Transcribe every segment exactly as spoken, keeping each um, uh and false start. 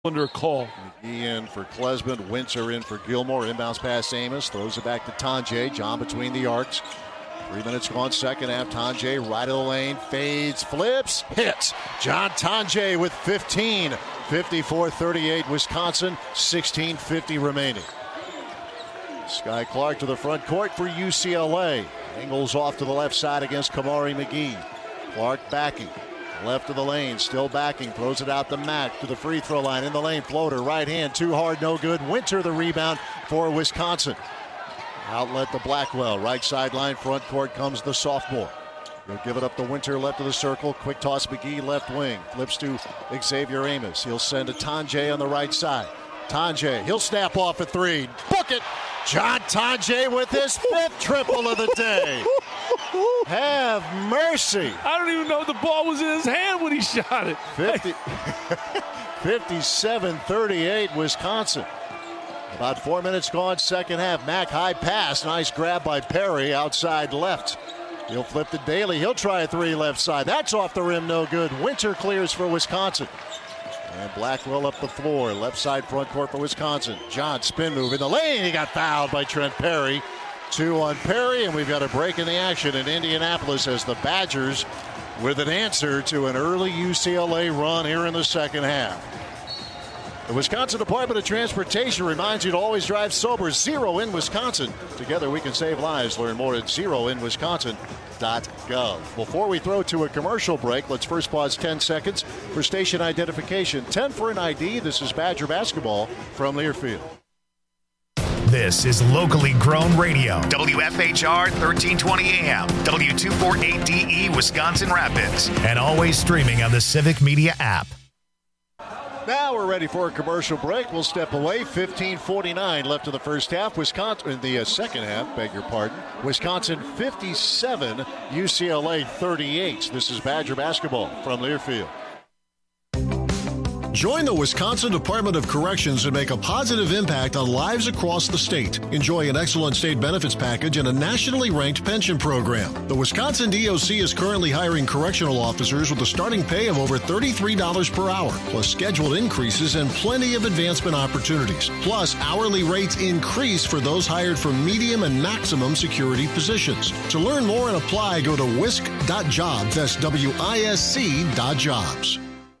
under a call. McGee in for Klesman. Winter in for Gilmore. Inbounds pass Amos. Throws it back to Tonje. John between the arcs. Three minutes gone, second half. Tonje right of the lane. Fades, flips, hits. John Tonje with fifteen. fifty-four thirty-eight Wisconsin. sixteen fifty remaining. Sky Clark to the front court for U C L A. Angles off to the left side against Kamari McGee. Clark backing. Left of the lane, still backing, throws it out to Mack to the free throw line in the lane. Floater, right hand, too hard, no good. Winter the rebound for Wisconsin. Outlet to Blackwell, right sideline, front court comes the sophomore. He'll give it up to Winter, left of the circle. Quick toss, McGee, left wing. Flips to Xavier Amos. He'll send to Tonje on the right side. Tonje, he'll snap off a three. Book it! John Tonje with his fifth triple of the day. Have mercy. I don't even know the ball was in his hand when he shot it. fifty, fifty-seven thirty-eight Wisconsin. About four minutes gone, second half. Mack high pass. Nice grab by Perry outside left. He'll flip to Daly. He'll try a three left side. That's off the rim, no good. Winter clears for Wisconsin. And Blackwell up the floor. Left side front court for Wisconsin. John spin move in the lane. He got fouled by Trent Perry. Two on Perry, and we've got a break in the action in Indianapolis as the Badgers with an answer to an early U C L A run here in the second half. The Wisconsin Department of Transportation reminds you to always drive sober. Zero in Wisconsin. Together we can save lives. Learn more at zero in wisconsin dot gov. Before we throw to a commercial break, let's first pause ten seconds for station identification. ten for an I D. This is Badger basketball from Learfield. This is locally grown radio. W F H R thirteen twenty A M, W two forty-eight D E, Wisconsin Rapids, and always streaming on the Civic Media app. Now we're ready for a commercial break. We'll step away. fifteen forty-nine left in the first half. Wisconsin, in the uh, second half, beg your pardon. Wisconsin fifty-seven, U C L A thirty-eight. This is Badger basketball from Learfield. Join the Wisconsin Department of Corrections and make a positive impact on lives across the state. Enjoy an excellent state benefits package and a nationally ranked pension program. The Wisconsin D O C is currently hiring correctional officers with a starting pay of over thirty-three dollars per hour, plus scheduled increases and plenty of advancement opportunities. Plus, hourly rates increase for those hired for medium and maximum security positions. To learn more and apply, go to wisc dot jobs. That's W I S C dot jobs.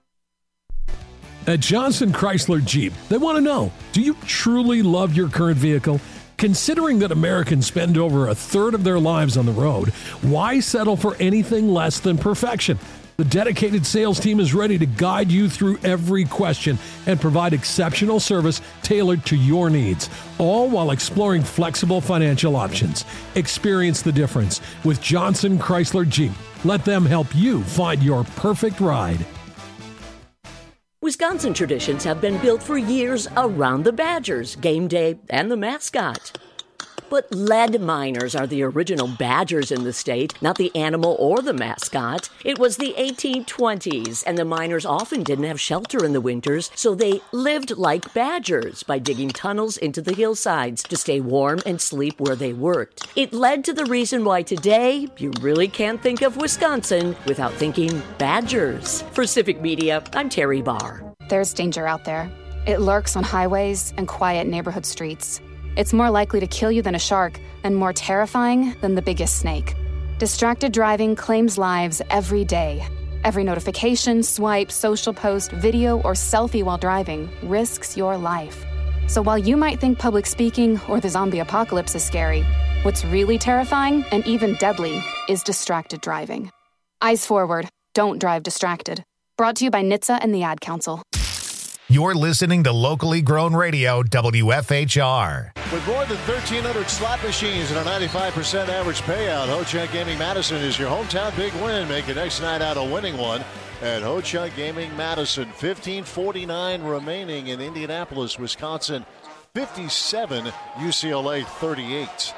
At Johnson Chrysler Jeep, they want to know, do you truly love your current vehicle? Considering that Americans spend over a third of their lives on the road, why settle for anything less than perfection? The dedicated sales team is ready to guide you through every question and provide exceptional service tailored to your needs, all while exploring flexible financial options. Experience the difference with Johnson Chrysler Jeep. Let them help you find your perfect ride. Wisconsin traditions have been built for years around the Badgers, game day, and the mascot. But lead miners are the original Badgers in the state, not the animal or the mascot. It was the eighteen twenties, and the miners often didn't have shelter in the winters, so they lived like Badgers by digging tunnels into the hillsides to stay warm and sleep where they worked. It led to the reason why today you really can't think of Wisconsin without thinking Badgers. For Civic Media, I'm Terry Barr. There's danger out there. It lurks on highways and quiet neighborhood streets. It's more likely to kill you than a shark and more terrifying than the biggest snake. Distracted driving claims lives every day. Every notification, swipe, social post, video, or selfie while driving risks your life. So while you might think public speaking or the zombie apocalypse is scary, what's really terrifying and even deadly is distracted driving. Eyes forward. Don't drive distracted. Brought to you by N H T S A and the Ad Council. You're listening to locally grown radio, W F H R. With more than thirteen hundred slot machines and a ninety-five percent average payout, Ho-Chunk Gaming Madison is your hometown big win. Make your next night out a winning one at Ho-Chunk Gaming Madison. fifteen forty-nine remaining in Indianapolis, Wisconsin. fifty-seven, U C L A thirty-eight.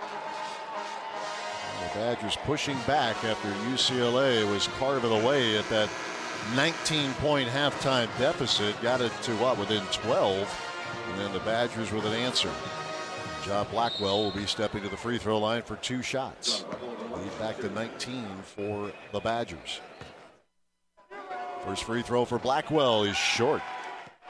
The Badgers pushing back after U C L A was carving away at that nineteen-point halftime deficit. Got it to what, within twelve, and then the Badgers with an answer. John Blackwell will be stepping to the free throw line for two shots. Lead back to nineteen for the Badgers. First free throw for Blackwell is short.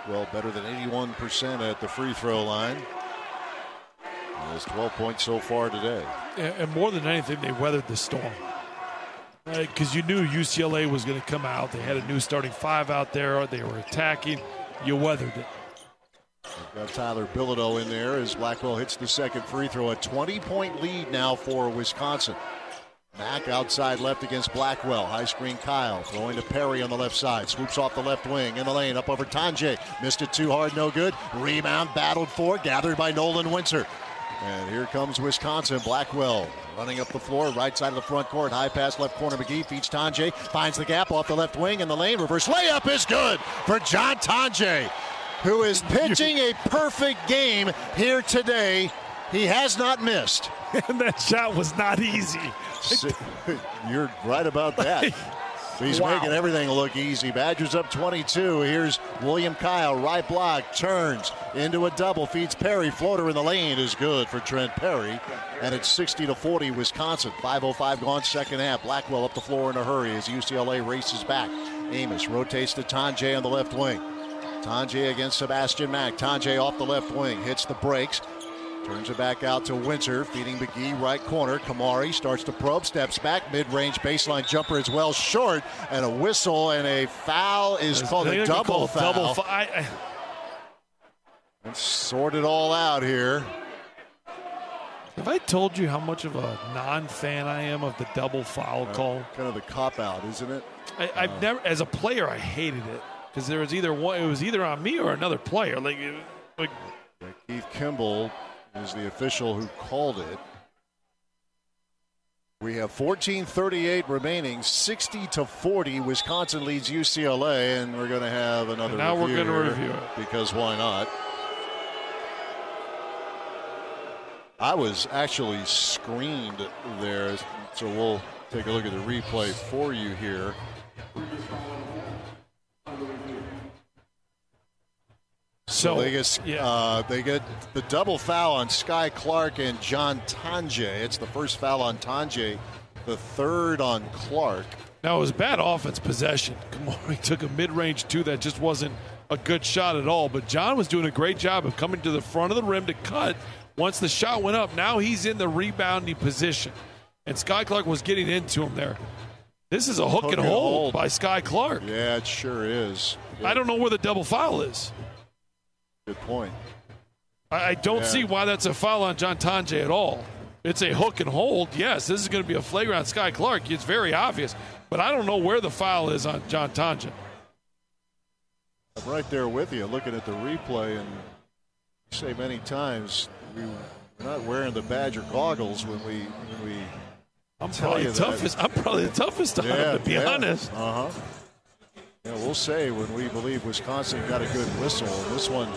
Blackwell better than eighty-one percent at the free throw line. He has twelve points so far today. And more than anything, they weathered the storm. Because right? you knew U C L A was going to come out. They had a new starting five out there. They were attacking. You weathered it. We've got Tyler Bilodeau in there as Blackwell hits the second free throw. A twenty-point lead now for Wisconsin. Mack outside left against Blackwell. High screen Kyle throwing to Perry on the left side. Swoops off the left wing in the lane up over Tanjay. Missed it too hard, no good. Rebound battled for, gathered by Nolan Winter. And here comes Wisconsin. Blackwell running up the floor, right side of the front court. High pass left corner. McGee feeds Tanjay. Finds the gap off the left wing in the lane. Reverse layup is good for John Tanjay, who is pitching a perfect game here today. He has not missed. And that shot was not easy. You're right about that. He's wow. making everything look easy. Badgers up twenty-two. Here's William Kyle, right block, turns into a double, feeds Perry. Floater in the lane is good for Trent Perry. And it's sixty to forty Wisconsin. five oh five gone second half. Blackwell up the floor in a hurry as U C L A races back. Amos rotates to Tanjay on the left wing. Tanjay against Sebastian Mack. Tanjay off the left wing, hits the brakes. Turns it back out to Winter, feeding McGee right corner. Kamari starts to probe, steps back, mid-range baseline jumper as well, short, and a whistle, and a foul is There's, called a double foul. Double fa- I, I... Let's sort it all out here. Have I told you how much of a non-fan I am of the double foul uh, call? Kind of the cop-out, isn't it? I, I've uh, never, as a player, I hated it because there was either one, it was either on me or another player. Like, like yeah, Keith Kimball is the official who called it. We have fourteen thirty-eight remaining, sixty to forty. Wisconsin leads U C L A, and we're going to have another and now review we're going to here review it. Because why not? I was actually screened there, so we'll take a look at the replay for you here. So, so they get yeah. uh, they get the double foul on Sky Clark and John Tanjay. It's the first foul on Tanjay, the third on Clark. Now it was bad offense possession. Kamari took a mid-range two that just wasn't a good shot at all. But John was doing a great job of coming to the front of the rim to cut. Once the shot went up, now he's in the rebounding position. And Sky Clark was getting into him there. This is a hook, hook and, and hold, hold by Sky Clark. Yeah, it sure is. Yeah. I don't know where the double foul is. Good point. I, I don't yeah. see why that's a foul on John Tanjay at all. It's a hook and hold. Yes, this is going to be a flagrant Sky Clark. It's very obvious. But I don't know where the foul is on John Tanjay. I'm right there with you, looking at the replay, and you say many times we're not wearing the Badger goggles when we when we I'm tell probably you the toughest. that. I'm probably the toughest on yeah, him, to be yeah. honest. Uh huh. Yeah, we'll say when we believe Wisconsin got a good whistle. This one,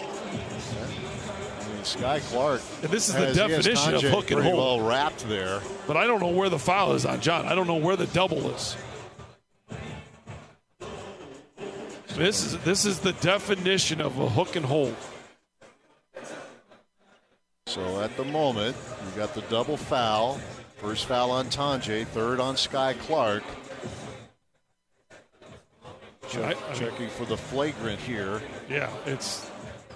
I mean, Sky Clark. And this is has, the definition of hook and hold. Well wrapped there. But I don't know where the foul is on John. I don't know where the double is. This is this is the definition of a hook and hold. So at the moment, you got the double foul. First foul on Tanjay, third on Sky Clark. Check, I, I checking mean, for the flagrant here. Yeah, it's.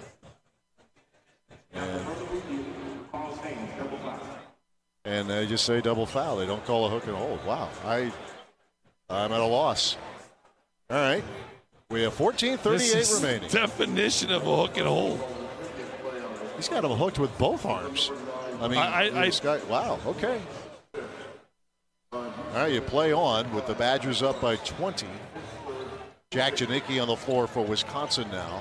And, and they just say double foul. They don't call a hook and hold. Wow, I, I'm at a loss. All right, we have fourteen thirty-eight remaining. Definition of a hook and hold. He's got him hooked with both arms. I mean, I, I, I got, wow, okay. All right, you play on with the Badgers up by twenty. Jack Janicki on the floor for Wisconsin now.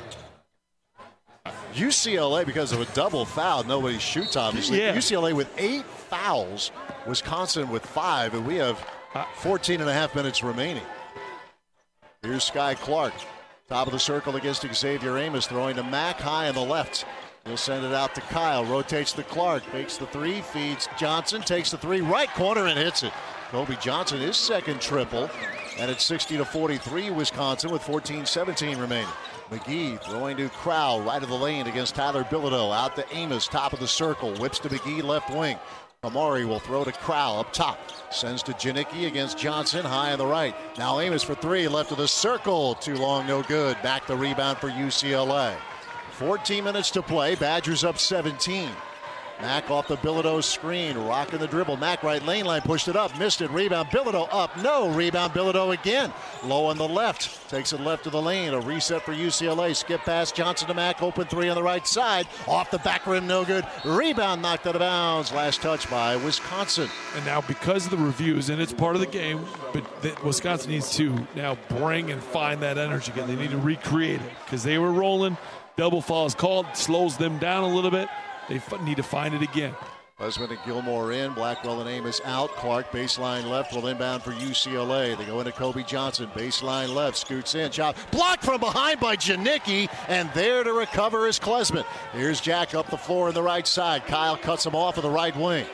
U C L A, because of a double foul, nobody shoots, obviously. Yeah. U C L A with eight fouls, Wisconsin with five, and we have fourteen and a half minutes remaining. Here's Sky Clark, top of the circle against Xavier Amos, throwing to Mack high on the left. He'll send it out to Kyle, rotates to Clark, makes the three, feeds Johnson, takes the three, right corner and hits it. Kobe Johnson, his second triple, and it's sixty to forty-three Wisconsin with fourteen seventeen remaining. McGee throwing to Crowell, right of the lane against Tyler Bilodeau, out to Amos, top of the circle, whips to McGee, left wing. Amari will throw to Crowell up top. Sends to Janicki against Johnson, high on the right. Now Amos for three, left of the circle. Too long, no good. Back the rebound for U C L A. fourteen minutes to play. Badgers up seventeen. Mack off the Bilodeau screen, rocking the dribble. Mack right lane line, pushed it up, missed it. Rebound, Bilodeau up. No, rebound, Bilodeau again. Low on the left, takes it left of the lane. A reset for U C L A. Skip pass, Johnson to Mack, open three on the right side. Off the back rim, no good. Rebound knocked out of bounds. Last touch by Wisconsin. And now because of the reviews, and it's part of the game, but the, Wisconsin needs to now bring and find that energy again. They need to recreate it because they were rolling. Double foul is called, slows them down a little bit. They f- need to find it again. Husband and Gilmore in. Blackwell and Amos out. Clark baseline left will inbound for U C L A. They go into Kobe Johnson. Baseline left. Scoots in. Shot blocked from behind by Janicki. And there to recover is Klesman. Here's Jack up the floor on the right side. Kyle cuts him off of the right wing.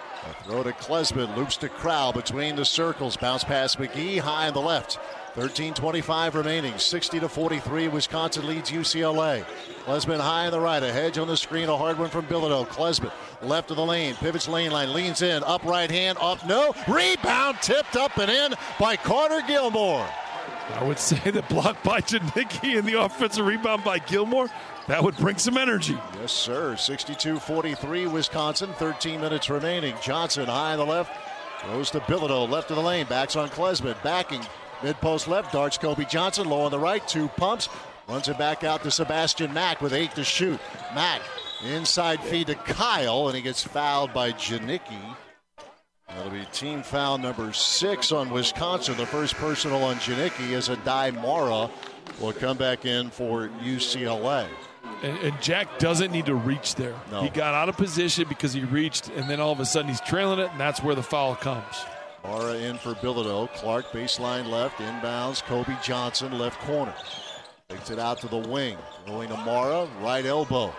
A throw to Klesman. Loops to Crowell between the circles. Bounce past McGee. High on the left. thirteen twenty-five remaining. sixty to forty-three. Wisconsin leads U C L A. Klesman high on the right. A hedge on the screen. A hard one from Bilodeau. Klesman left of the lane. Pivots lane line. Leans in. Up right hand. Up no. Rebound tipped up and in by Carter Gilmore. I would say the block by Janicki and the offensive rebound by Gilmore, that would bring some energy. Yes, sir. sixty-two forty-three Wisconsin. thirteen minutes remaining. Johnson high on the left. Goes to Bilodeau. Left of the lane. Backs on Klesman. Backing. Mid-post left, darts Kobe Johnson, low on the right, two pumps. Runs it back out to Sebastian Mack with eight to shoot. Mack, inside feed to Kyle, and he gets fouled by Janicki. That'll be team foul number six on Wisconsin. The first personal on Janicki as Adai Mara will come back in for U C L A. And, and Jack doesn't need to reach there. No. He got out of position because he reached, and then all of a sudden he's trailing it, and that's where the foul comes. Mara in for Bilodeau. Clark baseline left. Inbounds. Kobe Johnson left corner. Takes it out to the wing. Going to Mara. Right elbow.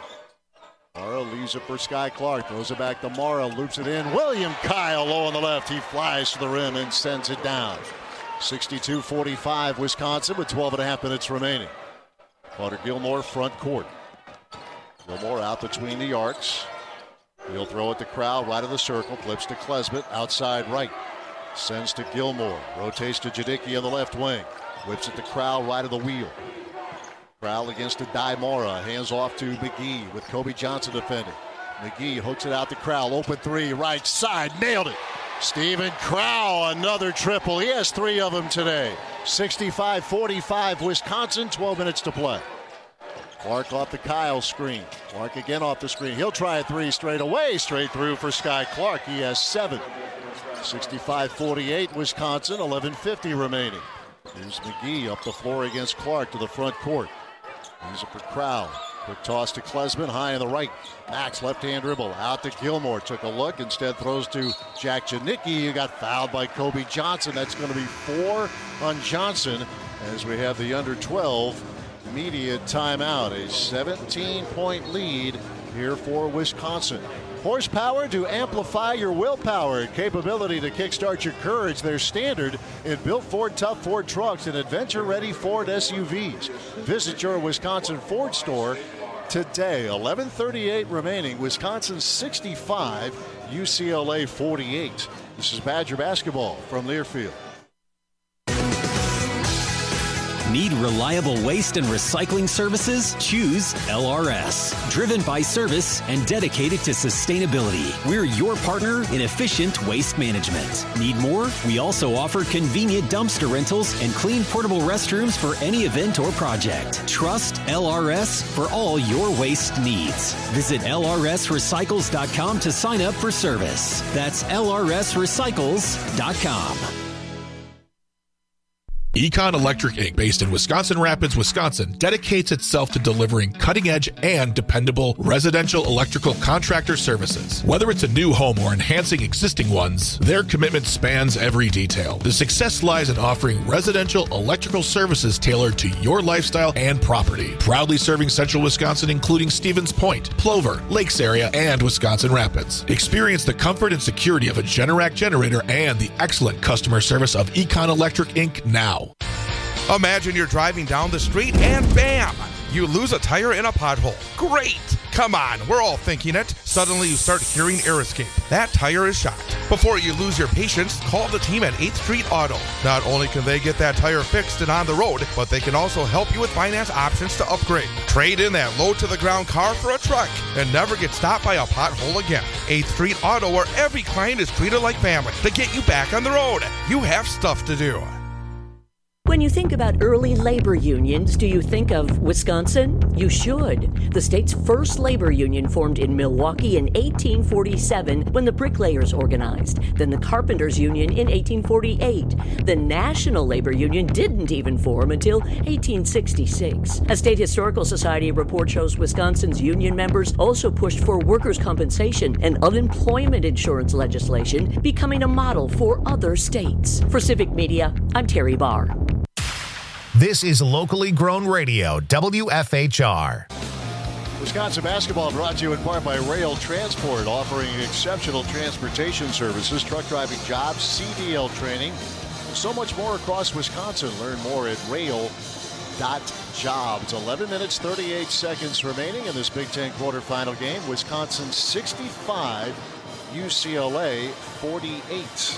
Mara leaves it for Sky Clark. Throws it back to Mara. Loops it in. William Kyle low on the left. He flies to the rim and sends it down. sixty-two forty-five Wisconsin with twelve and a half minutes remaining. Carter Gilmore front court. Gilmore out between the arcs. He'll throw it to Crowell right of the circle. Flips to Klesman outside right. Sends to Gilmore. Rotates to Janicki on the left wing. Whips it to Crowell right of the wheel. Crowell against Adai Mara. Hands off to McGee with Kobe Johnson defending. McGee hooks it out to Crowell. Open three, right side. Nailed it. Steven Crowell, another triple. He has three of them today. sixty-five forty-five Wisconsin, twelve minutes to play. Clark off the Kyle screen. Clark again off the screen. He'll try a three straight away. Straight through for Sky Clark. He has seven. sixty-five forty-eight Wisconsin, eleven fifty remaining. Here's McGee up the floor against Clark to the front court. He's up for Crowell. Quick toss to Klesman, high on the right. Max left-hand dribble out to Gilmore. Took a look, instead throws to Jack Janicki. He got fouled by Kobe Johnson. That's going to be four on Johnson as we have the under twelve media timeout. A seventeen-point lead here for Wisconsin. Horsepower to amplify your willpower. Capability to kickstart your courage. They're standard in built Ford Tough Ford trucks and adventure-ready Ford S U Vs. Visit your Wisconsin Ford store today. eleven thirty-eight remaining. Wisconsin sixty-five, U C L A forty-eight. This is Badger basketball from Learfield. Need reliable waste and recycling services? Choose L R S. Driven by service and dedicated to sustainability, we're your partner in efficient waste management. Need more? We also offer convenient dumpster rentals and clean portable restrooms for any event or project. Trust L R S for all your waste needs. Visit L R S recycles dot com to sign up for service. That's L R S recycles dot com. Econ Electric Incorporated, based in Wisconsin Rapids, Wisconsin, dedicates itself to delivering cutting-edge and dependable residential electrical contractor services. Whether it's a new home or enhancing existing ones, their commitment spans every detail. The success lies in offering residential electrical services tailored to your lifestyle and property. Proudly serving central Wisconsin, including Stevens Point, Plover, Lakes area, and Wisconsin Rapids. Experience the comfort and security of a Generac generator and the excellent customer service of Econ Electric Incorporated now. Imagine you're driving down the street and bam! You lose a tire in a pothole. Great! Come on, we're all thinking it. Suddenly you start hearing air escape. That tire is shot. Before you lose your patience, call the team at eighth Street Auto. Not only can they get that tire fixed and on the road, but they can also help you with finance options to upgrade. Trade in that low-to-the-ground car for a truck and never get stopped by a pothole again. eighth Street Auto, where every client is treated like family to get you back on the road. You have stuff to do. When you think about early labor unions, do you think of Wisconsin? You should. The state's first labor union formed in Milwaukee in eighteen forty-seven when the bricklayers organized. Then the carpenters union in eighteen forty-eight. The National Labor Union didn't even form until eighteen sixty-six. A State Historical Society report shows Wisconsin's union members also pushed for workers' compensation and unemployment insurance legislation, becoming a model for other states. For Civic Media, I'm Terry Barr. This is locally grown radio, W F H R. Wisconsin basketball brought to you in part by Rail Transport, offering exceptional transportation services, truck driving jobs, C D L training, and so much more across Wisconsin. Learn more at rail dot jobs. eleven minutes, thirty-eight seconds remaining in this Big Ten quarterfinal game. Wisconsin sixty-five, U C L A forty-eight.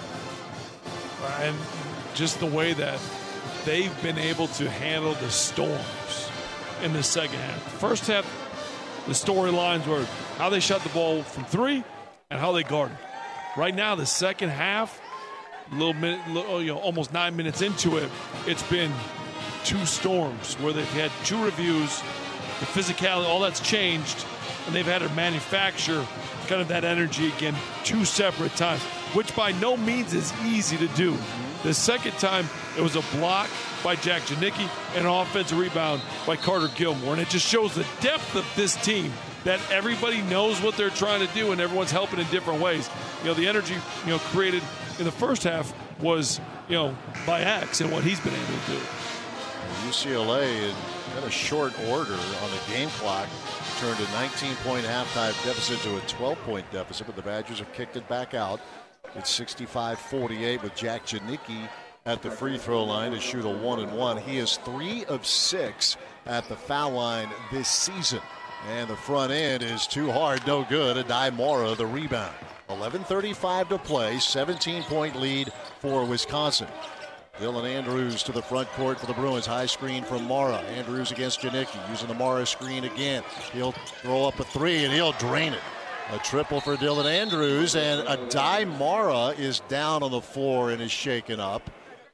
And just the way that they've been able to handle the storms in the second half. First half, the storylines were how they shot the ball from three and how they guarded. Right now, the second half, a little minute, little, you know, almost nine minutes into it, it's been two storms where they've had two reviews, the physicality, all that's changed, and they've had to manufacture kind of that energy again two separate times, which by no means is easy to do. The second time, it was a block by Jack Janicki and an offensive rebound by Carter Gilmore. And it just shows the depth of this team, that everybody knows what they're trying to do and everyone's helping in different ways. You know, the energy, you know, created in the first half was, you know, by Axe and what he's been able to do. U C L A in kind of short order on the game clock turned a nineteen-point halftime deficit to a twelve-point deficit, but the Badgers have kicked it back out. It's sixty-five forty-eight with Jack Janicki at the free throw line to shoot a one and one. He is three of six at the foul line this season. And the front end is too hard, no good. Adai Mora, the rebound. eleven thirty-five to play, seventeen-point lead for Wisconsin. Dylan Andrews to the front court for the Bruins. High screen from Mara. Andrews against Janicki, using the Mara screen again. He'll throw up a three, and he'll drain it. A triple for Dylan Andrews, and Adai Mara is down on the floor and is shaken up.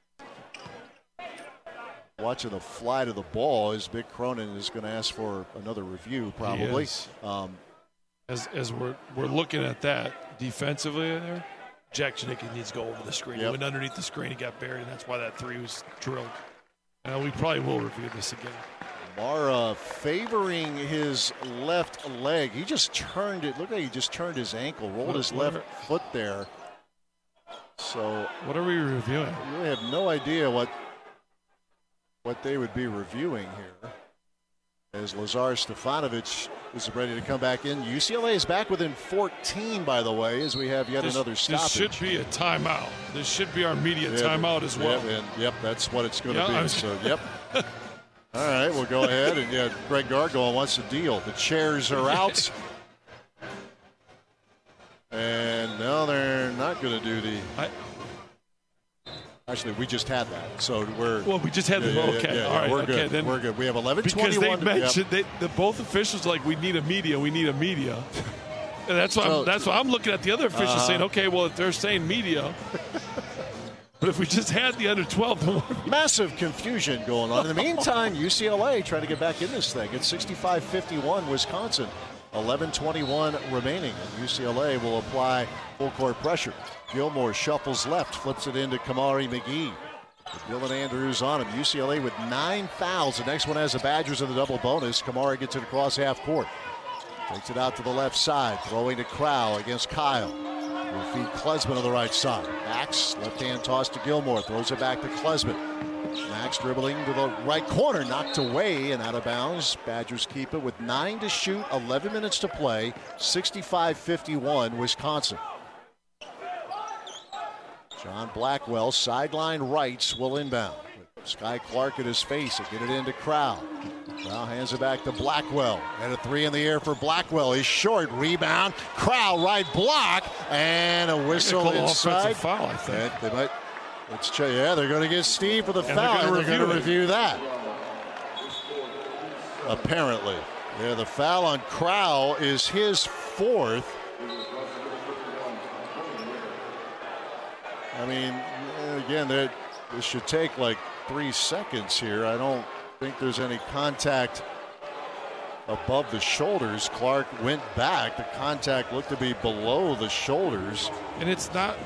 Watching the flight of the ball, is Vic Cronin is going to ask for another review, probably. Um, as as we're we're looking at that defensively there, Jack Janicki needs to go over the screen. Yep. He went underneath the screen, he got buried, and that's why that three was drilled. Uh, we probably will review this again. Mara favoring his left leg. He just turned it. Look like he just turned his ankle, rolled what, his left are, foot there. So what are we reviewing? We have no idea what what they would be reviewing here. As Lazar Stefanovic is ready to come back in. U C L A is back within fourteen, by the way, as we have yet this, another stoppage. This should be a timeout. This should be our media yep, timeout as well. Yep, and, yep, that's what it's going to yeah, be. So, yep. All right, we'll go ahead. And, yeah, Greg Gargoyle wants to deal. The chairs are out. And no, they're not going to do the I, – actually, we just had that. So we're – Well, we just had yeah, the yeah, – okay. Yeah, yeah, all right. We're okay, good. Then, we're good. We have eleven twenty-one. Because they mentioned yep. – they, the both officials like, we need a media, we need a media. And that's why, so, I'm, that's why I'm looking at the other officials uh, saying, okay, well, if they're saying media – but if we just had the under twelve, massive confusion going on. In the meantime, U C L A trying to get back in this thing. It's sixty-five fifty-one Wisconsin. eleven twenty-one remaining. And U C L A will apply full court pressure. Gilmore shuffles left, flips it into Kamari McGee. With Dylan Andrews on him. U C L A with nine fouls. The next one has the Badgers in the double bonus. Kamari gets it across half court. Takes it out to the left side. Throwing to Crowell against Kyle. Will feed Klesman on the right side. Max, left-hand toss to Gilmore. Throws it back to Klesman. Max dribbling to the right corner. Knocked away and out of bounds. Badgers keep it with nine to shoot. eleven minutes to play. sixty-five fifty-one Wisconsin. John Blackwell, sideline rights, will inbound. Sky Clark at his face and get it into Crowell. Crowell hands it back to Blackwell. And a three in the air for Blackwell. He's short. Rebound. Crowell right block. And a whistle inside. Foul, I think. And they might, let's check. Yeah, they're going to get Steve for the and foul. They're going to review that. Apparently. Yeah, the foul on Crowell is his fourth. I mean, again, this should take like three seconds here. I don't think there's any contact above the shoulders. Clark went back. The contact looked to be below the shoulders. And it's not.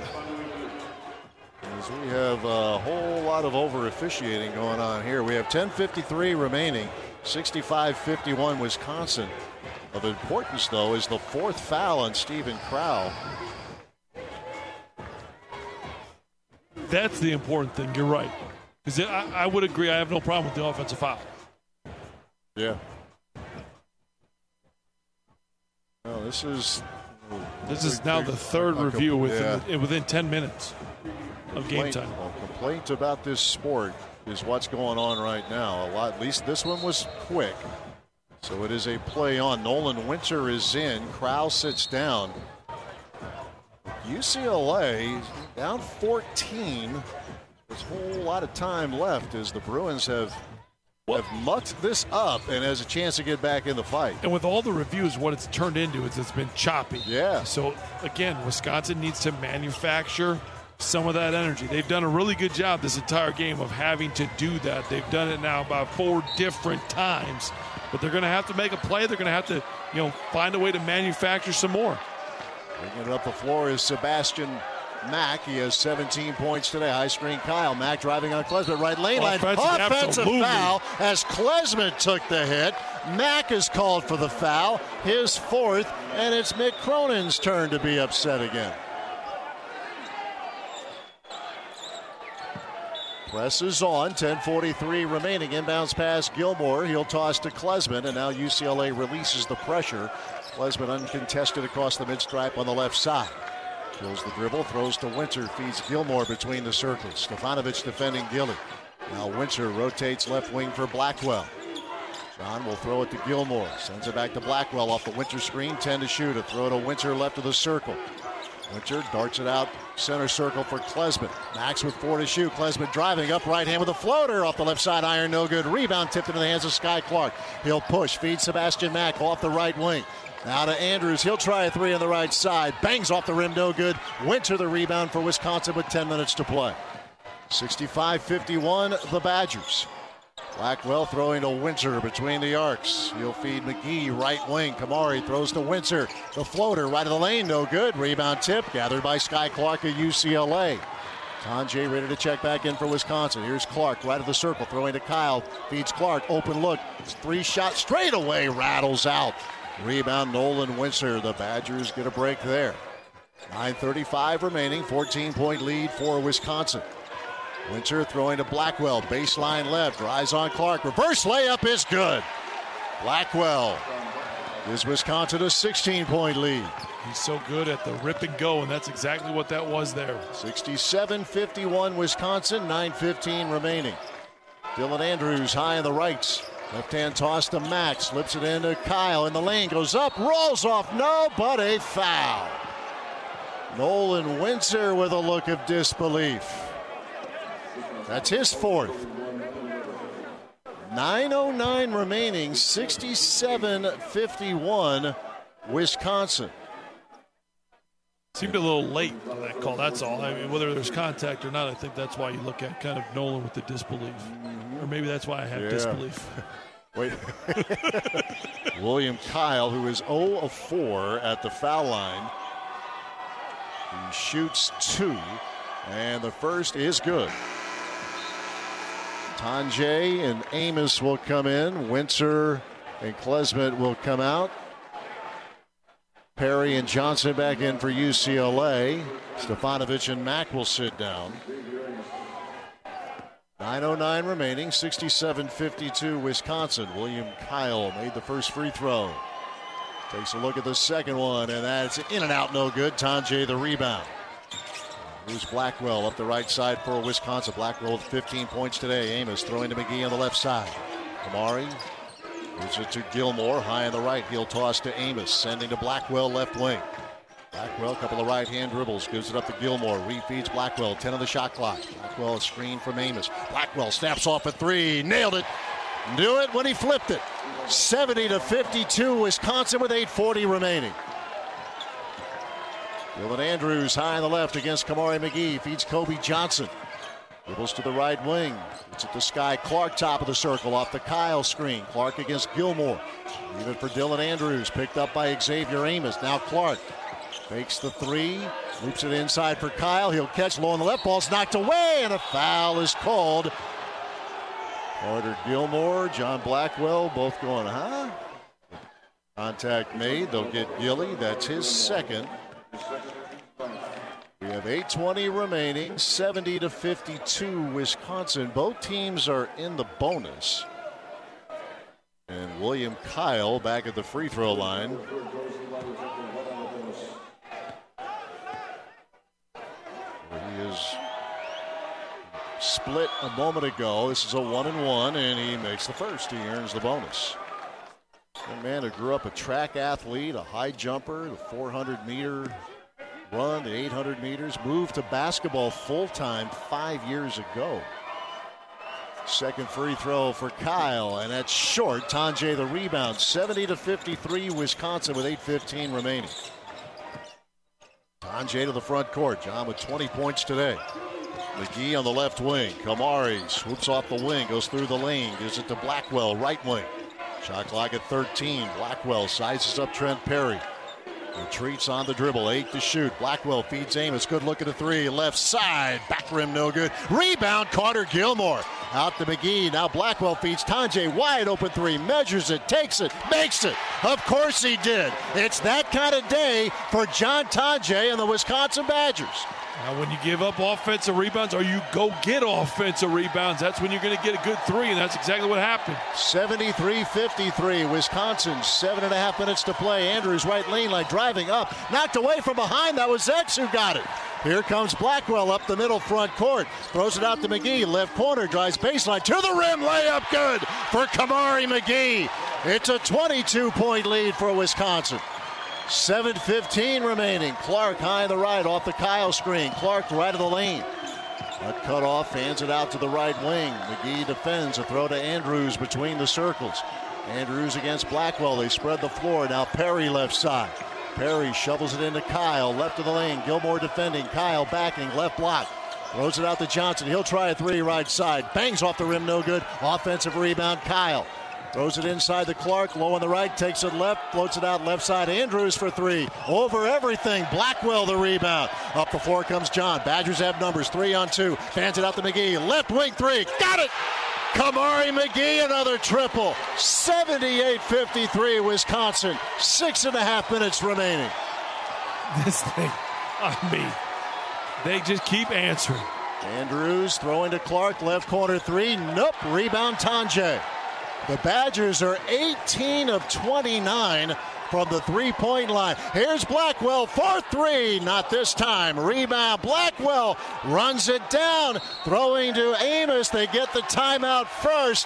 As we have a whole lot of over officiating going on here. We have ten fifty-three remaining. sixty-five fifty-one Wisconsin. Of importance, though, is the fourth foul on Stephen Crowell. That's the important thing. You're right. Because I, I would agree. I have no problem with the offensive foul. Yeah. No, this is. This is now the third review within yeah. within ten minutes of game time. A complaint about this sport is what's going on right now. A lot. At least this one was quick. So it is a play on. Nolan Winter is in. Crowell sits down. U C L A down fourteen. There's a whole lot of time left as the Bruins have, have mucked this up and has a chance to get back in the fight. And with all the reviews, what it's turned into is it's been choppy. Yeah. So, again, Wisconsin needs to manufacture some of that energy. They've done a really good job this entire game of having to do that. They've done it now about four different times. But they're going to have to make a play. They're going to have to, you know, find a way to manufacture some more. Bringing it up the floor is Sebastian Mack. He has seventeen points today. High screen Kyle. Mack driving on Klesmit. Right lane line. Offensive, Offensive foul as Klesmit took the hit. Mack is called for the foul. His fourth. And it's Mick Cronin's turn to be upset again. Press is on. ten forty-three remaining. Inbounds pass Gilmore. He'll toss to Klesmit. And now U C L A releases the pressure. Klesmit uncontested across the mid-stripe on the left side. Kills the dribble, throws to Winter, feeds Gilmore between the circles. Stefanovic defending Gilly. Now Winter rotates left wing for Blackwell. John will throw it to Gilmore. Sends it back to Blackwell off the Winter screen. ten to shoot. A throw to Winter left of the circle. Winter darts it out center circle for Klesmit. Max with four to shoot. Klesmit driving up right hand with a floater off the left side iron. No good. Rebound tipped into the hands of Sky Clark. He'll push. Feed Sebastian Mack off the right wing. Now to Andrews. He'll try a three on the right side. Bangs off the rim. No good. Winter the rebound for Wisconsin with ten minutes to play. sixty-five fifty-one the Badgers. Blackwell throwing to Winter between the arcs. He'll feed McGee right wing. Kamari throws to Winter. The floater right of the lane. No good. Rebound tip gathered by Sky Clark at U C L A. Tonje ready to check back in for Wisconsin. Here's Clark right of the circle throwing to Kyle. Feeds Clark. Open look. Three shot straight away. Rattles out. Rebound Nolan Winter. The Badgers get a break there. nine thirty-five remaining. fourteen point lead for Wisconsin. Winter throwing to Blackwell. Baseline left. Rise on Clark. Reverse layup is good. Blackwell gives Wisconsin a sixteen point lead. He's so good at the rip and go, and that's exactly what that was there. sixty-seven fifty-one Wisconsin. nine fifteen remaining. Dylan Andrews high on the rights. Left hand toss to Max. Slips it into Kyle in the lane. Goes up. Rolls off. No, but a foul. Nolan Winter with a look of disbelief. That's his fourth. nine oh nine remaining. sixty-seven fifty-one Wisconsin. Seemed a little late on that call, that's all. I mean, whether there's contact or not, I think that's why you look at kind of Nolan with the disbelief. Or maybe that's why I have yeah. disbelief. Wait. William Kyle, who is zero of four at the foul line. He shoots two, and the first is good. Tonje and Amos will come in. Winter and Klesmit will come out. Perry and Johnson back in for U C L A. Stefanovic and Mack will sit down. nine oh nine remaining, sixty-seven fifty-two Wisconsin. William Kyle made the first free throw. Takes a look at the second one, and that's in and out, no good. Tonje the rebound. Here's Blackwell up the right side for Wisconsin. Blackwell with fifteen points today. Amos throwing to McGee on the left side. Kamari gives it to Gilmore. High on the right. He'll toss to Amos. Sending to Blackwell left wing. Blackwell, a couple of right-hand dribbles. Gives it up to Gilmore. Refeeds Blackwell. ten on the shot clock. Blackwell a screen from Amos. Blackwell snaps off a three. Nailed it. Knew it when he flipped it. seventy to fifty-two. Wisconsin with eight forty remaining. Dylan Andrews high on the left against Kamari McGee. Feeds Kobe Johnson. Dribbles to the right wing. It's at the Sky Clark top of the circle off the Kyle screen. Clark against Gilmore. Even for Dylan Andrews. Picked up by Xavier Amos. Now Clark fakes the three. Loops it inside for Kyle. He'll catch low on the left. Ball's knocked away and a foul is called. Carter Gilmore, John Blackwell both going, huh? Contact made. They'll get Gilly. That's his second. We have eight twenty remaining, seventy to fifty-two Wisconsin. Both teams are in the bonus. And William Kyle back at the free throw line. He is split a moment ago. This is a one and one, and he makes the first. He earns the bonus. A man who grew up a track athlete, a high jumper, the four hundred meter run, the eight hundred meters, moved to basketball full-time five years ago. Second free throw for Kyle, and that's short. Tonje the rebound. seventy to fifty-three Wisconsin with eight fifteen remaining. Tonje to the front court. John with twenty points today. McGee on the left wing. Kamari swoops off the wing, goes through the lane, gives it to Blackwell, right wing. Shot clock at thirteen. Blackwell sizes up Trent Perry. Retreats on the dribble, eight to shoot. Blackwell feeds Amos. Good look at the three. Left side. Back rim, no good. Rebound, Carter Gilmore. Out to McGee. Now Blackwell feeds Tonje. Wide open three. Measures it, takes it, makes it. Of course he did. It's that kind of day for John Tonje and the Wisconsin Badgers. Now, when you give up offensive rebounds or you go get offensive rebounds, that's when you're going to get a good three, and that's exactly what happened. seventy-three fifty-three. Wisconsin, seven and a half minutes to play. Andrews right lane line driving up. Knocked away from behind. That was X who got it. Here comes Blackwell up the middle front court. Throws it out to McGee. Left corner, drives baseline. To the rim, layup good for Kamari McGee. It's a twenty-two point lead for Wisconsin. seven fifteen remaining. Clark high on the right off the Kyle screen. Clark right of the lane. That cut off, hands it out to the right wing. McGee defends. A throw to Andrews between the circles. Andrews against Blackwell. They spread the floor. Now Perry left side. Perry shovels it into Kyle. Left of the lane. Gilmore defending. Kyle backing. Left block. Throws it out to Johnson. He'll try a three right side. Bangs off the rim. No good. Offensive rebound. Kyle. Throws it inside to Clark, low on the right, takes it left, floats it out left side. Andrews for three. Over everything. Blackwell the rebound. Up the floor comes John. Badgers have numbers. Three on two. Fans it out to McGee. Left wing three. Got it! Kamari McGee, another triple. seventy-eight fifty-three Wisconsin. Six and a half minutes remaining. This thing, I mean, they just keep answering. Andrews throwing to Clark. Left corner three. Nope. Rebound Tonje. The Badgers are eighteen of twenty-nine from the three-point line. Here's Blackwell for three. Not this time. Rebound. Blackwell runs it down. Throwing to Amos. They get the timeout first.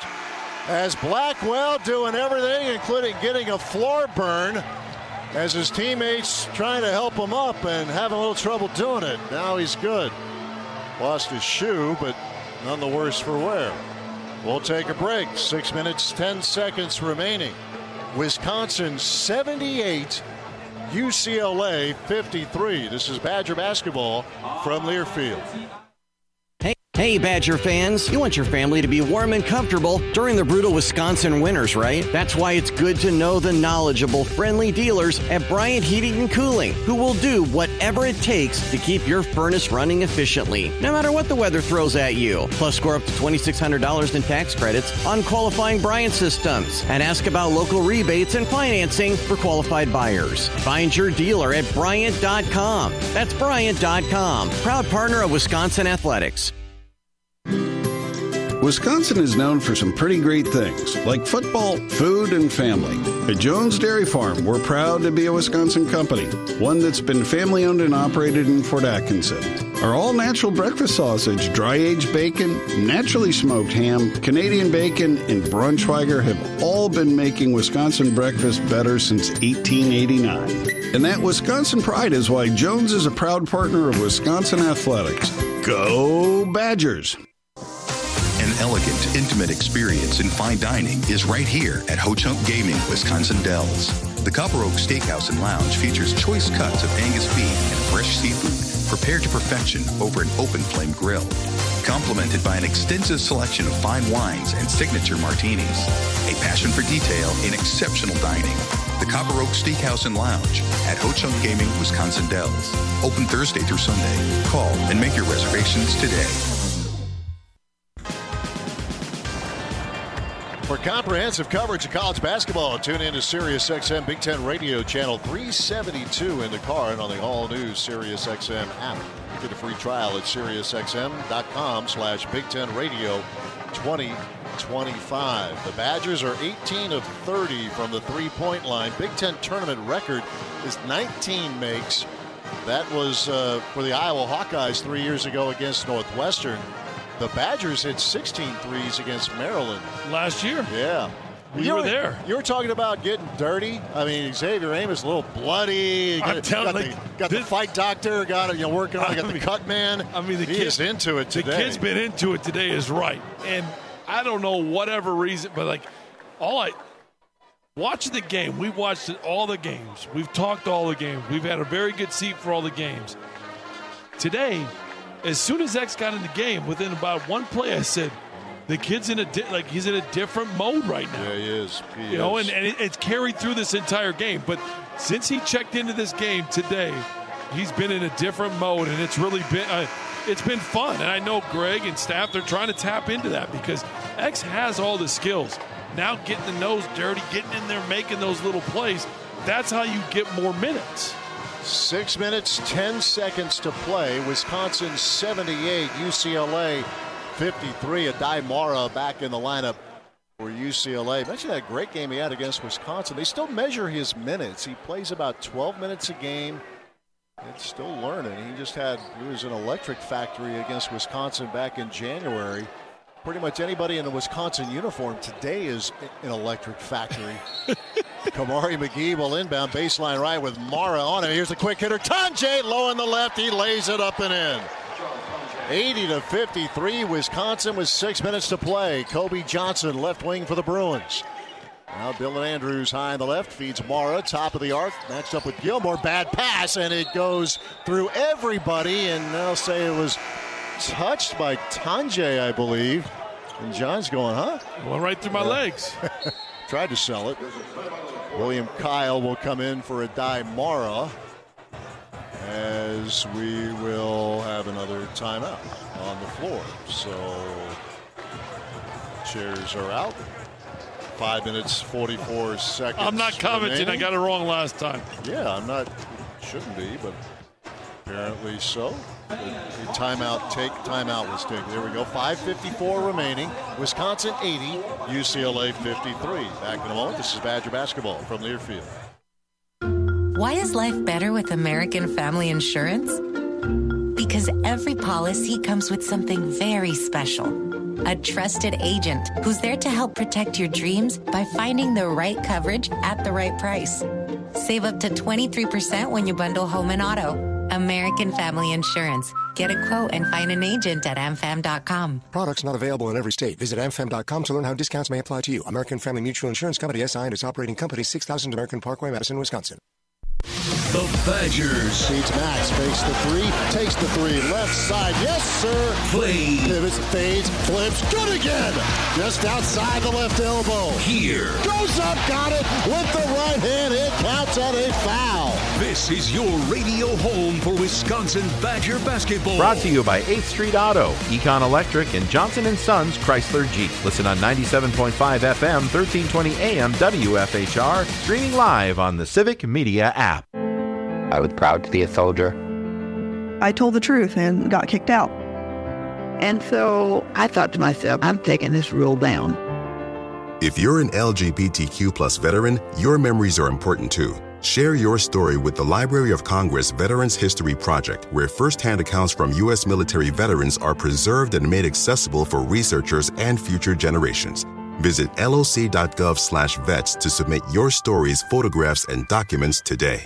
As Blackwell doing everything, including getting a floor burn, as his teammates trying to help him up and having a little trouble doing it. Now he's good. Lost his shoe, but none the worse for wear. We'll take a break. Six minutes, ten seconds remaining. Wisconsin seventy-eight, U C L A fifty-three. This is Badger basketball from Learfield. Hey, hey, Badger fans. You want your family to be warm and comfortable during the brutal Wisconsin winters, right? That's why it's good to know the knowledgeable, friendly dealers at Bryant Heating and Cooling, who will do whatever it takes to keep your furnace running efficiently, no matter what the weather throws at you. Plus, score up to twenty-six hundred dollars in tax credits on qualifying Bryant systems. And ask about local rebates and financing for qualified buyers. Find your dealer at Bryant dot com. That's Bryant dot com. Proud partner of Wisconsin Athletics. Wisconsin is known for some pretty great things, like football, food, and family. At Jones Dairy Farm, we're proud to be a Wisconsin company, one that's been family-owned and operated in Fort Atkinson. Our all-natural breakfast sausage, dry-aged bacon, naturally smoked ham, Canadian bacon, and Braunschweiger have all been making Wisconsin breakfast better since eighteen eighty-nine. And that Wisconsin pride is why Jones is a proud partner of Wisconsin Athletics. Go Badgers! An elegant, intimate experience in fine dining is right here at Ho-Chunk Gaming, Wisconsin Dells. The Copper Oak Steakhouse and Lounge features choice cuts of Angus beef and fresh seafood prepared to perfection over an open flame grill, complemented by an extensive selection of fine wines and signature martinis. A passion for detail in exceptional dining. The Copper Oak Steakhouse and Lounge at Ho-Chunk Gaming, Wisconsin Dells. Open Thursday through Sunday. Call and make your reservations today. For comprehensive coverage of college basketball, tune in to SiriusXM Big Ten Radio Channel three seventy-two in the car and on the all-new SiriusXM app. Get a free trial at SiriusXM.com slash Big Ten Radio twenty twenty-five. The Badgers are eighteen of thirty from the three-point line. Big Ten tournament record is nineteen makes. That was uh, for the Iowa Hawkeyes three years ago against Northwestern. The Badgers hit sixteen threes against Maryland last year. Yeah. You, you were there. You were talking about getting dirty. I mean, Xavier Amos a little bloody. I'm got, telling got, you, the, got the fight doctor. Got it. You know, working on. it, Got the cut man. I mean, the he kid, is into it today. The kid's been into it today. Is right, and I don't know whatever reason, but like all I watching the game, we watched it, all the games. We've talked all the games. We've had a very good seat for all the games. Today, as soon as X got in the game, within about one play, I said, the kid's in a di- like he's in a different mode right now. Yeah, he is. He you is. know, and, and it, it's carried through this entire game. But since he checked into this game today, he's been in a different mode, and it's really been uh, it's been fun. And I know Greg and staff, they're trying to tap into that because X has all the skills. Now getting the nose dirty, getting in there, making those little plays, that's how you get more minutes. Six minutes, ten seconds to play. Wisconsin seventy-eight, U C L A fifty-three. Adai Mara back in the lineup for U C L A. Mentioned that great game he had against Wisconsin. They still measure his minutes. He plays about twelve minutes a game. It's still learning. He just had, he was an electric factory against Wisconsin back in January. Pretty much anybody in a Wisconsin uniform today is an electric factory. Kamari McGee will inbound baseline right with Mara on him. Here's a quick hitter. Tanjay low on the left. He lays it up and in. eighty to fifty-three. Wisconsin with six minutes to play. Kobe Johnson left wing for the Bruins. Now Dylan Andrews high on the left. Feeds Mara. Top of the arc. Matched up with Gilmore. Bad pass. And it goes through everybody. And I'll say it was touched by Tanjay, I believe. And John's going, huh? Went right through my yeah. legs. Tried to sell it. William Kyle will come in for Adai Mara as we will have another timeout on the floor. So chairs are out. Five minutes, forty-four seconds. I'm not commenting. remaining. I got it wrong last time. Yeah, I'm not. Shouldn't be, but apparently so. The, the timeout take timeout was taken. There we go. five fifty-four remaining. Wisconsin eighty, U C L A fifty-three. Back in a moment. This is Badger basketball from Learfield. Why is life better with American Family Insurance? Because every policy comes with something very special. A trusted agent who's there to help protect your dreams by finding the right coverage at the right price. Save up to twenty-three percent when you bundle home and auto. American Family Insurance. Get a quote and find an agent at am fam dot com. Products not available in every state. Visit am fam dot com to learn how discounts may apply to you. American Family Mutual Insurance Company, S I and its operating company, six thousand American Parkway, Madison, Wisconsin. The Badgers. Feeds Max, fakes the three, takes the three, left side, yes sir. Play. Pivots, fades, flips, good again. Just outside the left elbow. Here. Goes up, got it with the right hand. It counts on a foul. This is your radio home for Wisconsin Badger basketball. Brought to you by eighth Street Auto, Econ Electric, and Johnson and Sons Chrysler Jeep. Listen on ninety-seven point five F M, thirteen twenty A M W F H R, streaming live on the Civic Media app. I was proud to be a soldier. I told the truth and got kicked out. And so I thought to myself, I'm taking this rule down. If you're an L G B T Q plus veteran, your memories are important too. Share your story with the Library of Congress Veterans History Project, where firsthand accounts from U S military veterans are preserved and made accessible for researchers and future generations. Visit loc.gov slash vets to submit your stories, photographs, and documents today.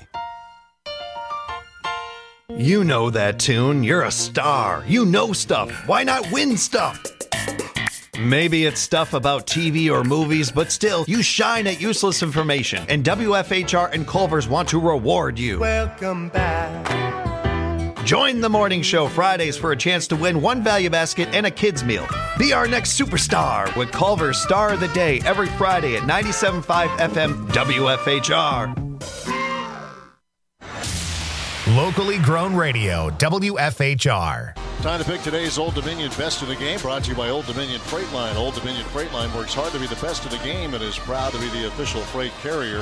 You know that tune. You're a star. You know stuff. Why not win stuff? Maybe it's stuff about T V or movies, but still, you shine at useless information. And W F H R and Culver's want to reward you. Welcome back. Join the morning show Fridays for a chance to win one value basket and a kids meal. Be our next superstar with Culver's Star of the Day every Friday at ninety-seven point five F M W F H R. Locally grown radio, W F H R. Time to pick today's Old Dominion Best of the Game, brought to you by Old Dominion Freight Line. Old Dominion Freight Line works hard to be the best of the game and is proud to be the official freight carrier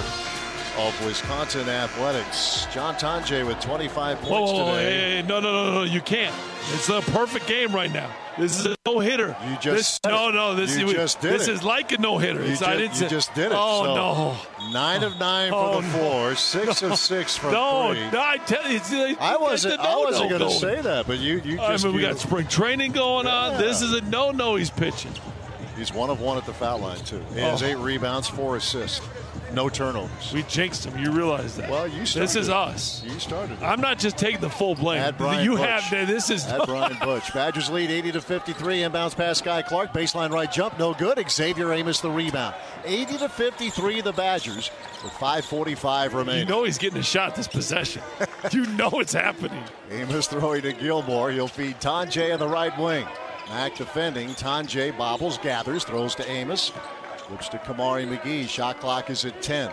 of Wisconsin Athletics. John Tonje with twenty-five points whoa, whoa, today. Hey, hey, no, no, no, no, you can't. It's a perfect game right now. This is a no-hitter. You just this, no, no. This, you is, just did this it. is like a no-hitter. You, just, I didn't you say, just did it. Oh, so no. Nine of nine Oh, from the floor, no. six no. of six from no, three. No, I tell you, it's, I wasn't. no, I wasn't no, going to no. say that, but you, you I just. mean, we you, got spring training going on. Yeah. This is a no-no. He's pitching. He's one of one at the foul line too. He has Oh. eight rebounds, four assists, no turnovers. We jinxed him. You realize that? Well, you started. This is us. You started. I'm not just taking the full blame. At Brian you Butch. have this is At Brian Butch. Badgers lead eighty to fifty-three. Inbounds past Sky Clark. Baseline right jump, no good. Xavier Amos the rebound. eighty to fifty-three. The Badgers with five forty-five remaining. You know he's getting a shot this possession. You know it's happening. Amos throwing to Gilmore. He'll feed Tonje on the right wing. Mack defending. Tonje bobbles, gathers, throws to Amos. Flips to Kamari McGee. Shot clock is at ten.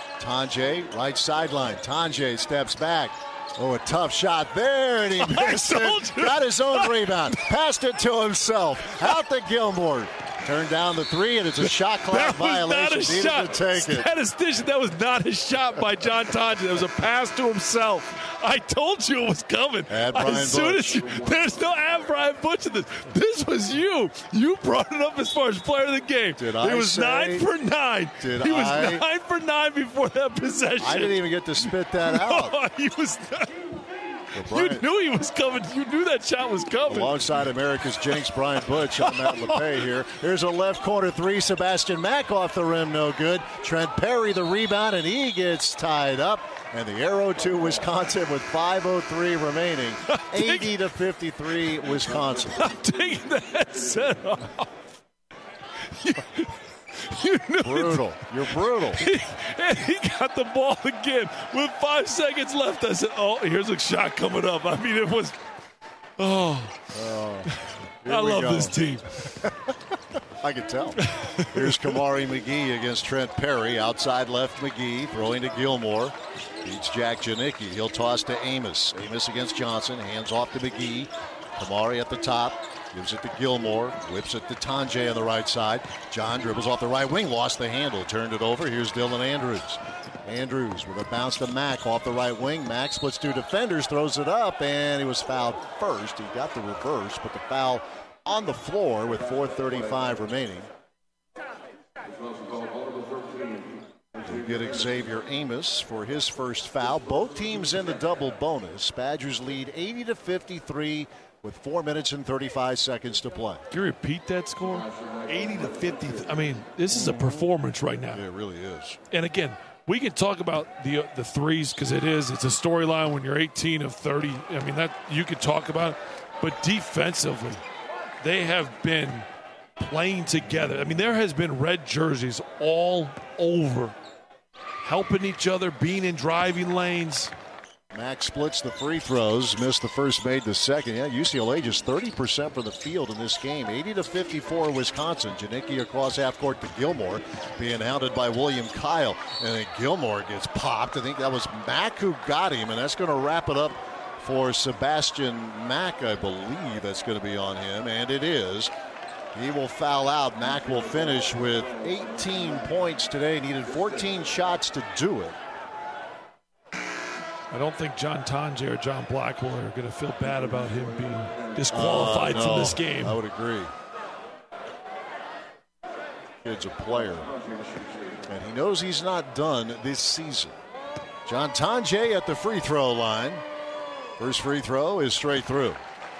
Tonje, right sideline. Tonje steps back. Oh, a tough shot there, and he missed it. Got his own rebound. Passed it to himself. Out to Gilmore. Turned down the three, and it's a shot clock That was violation. not a Needed shot. to take it. Statistician, that was not a shot by John Tonje. That was a pass to himself. I told you it was coming. At Brian as soon Butch. as you, there's no add Brian Butch in this. This was you. You brought it up as far as player of the game. Did He I was say- nine for nine. Did he was I- nine for nine before that possession. I didn't even get to spit that out. No, he was not. Brian- You knew he was coming. You knew that shot was coming. Alongside America's Jinx, Brian Butch on Matt LePay here. Here's a left corner three. Sebastian Mack off the rim, no good. Trent Perry the rebound, and he gets tied up. And the arrow to Wisconsin with five oh three remaining. eighty to fifty-three, Wisconsin. I'm taking the headset off. You, you knew Brutal. You're brutal. He, and he got the ball again with five seconds left. I said, oh, here's a shot coming up. I mean, it was, oh. Oh, here I we love go. this team. I can tell. Here's Kamari McGee against Trent Perry. Outside left McGee, throwing to Gilmore. Beats Jack Janicki. He'll toss to Amos. Amos against Johnson. Hands off to McGee. Kamari at the top. Gives it to Gilmore. Whips it to Tonje on the right side. John dribbles off the right wing. Lost the handle. Turned it over. Here's Dylan Andrews. Andrews with a bounce to Mack off the right wing. Mack splits two defenders. Throws it up. And he was fouled first. He got the reverse. But the foul on the floor with four thirty-five remaining. We get Xavier Amos for his first foul. Both teams in the double bonus. Badgers lead eighty to fifty-three with four minutes and thirty-five seconds to play. Can you repeat that score? eighty to fifty. I mean, this is a performance right now. Yeah, it really is. And again, we can talk about the the threes because it is. It's a storyline when you're eighteen of thirty. I mean, that you could talk about it. But defensively, they have been playing together. I mean, there has been red jerseys all over, helping each other, being in driving lanes. Mack splits the free throws, missed the first, made the second. Yeah, U C L A just thirty percent from the field in this game. eighty to fifty-four, Wisconsin. Janicki across half court to Gilmore, being hounded by William Kyle. And then Gilmore gets popped. I think that was Mack who got him, and that's going to wrap it up for Sebastian Mack, I believe that's going to be on him, and it is. He will foul out. Mack will finish with eighteen points today. Needed fourteen shots to do it. I don't think John Tonje or John Blackwell are going to feel bad about him being disqualified uh, no, from this game. I would agree. Kid's a player, and he knows he's not done this season. John Tonje at the free throw line. First free throw is straight through.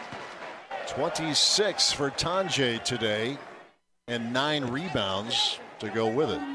twenty-six for Tonje today, and nine rebounds to go with it.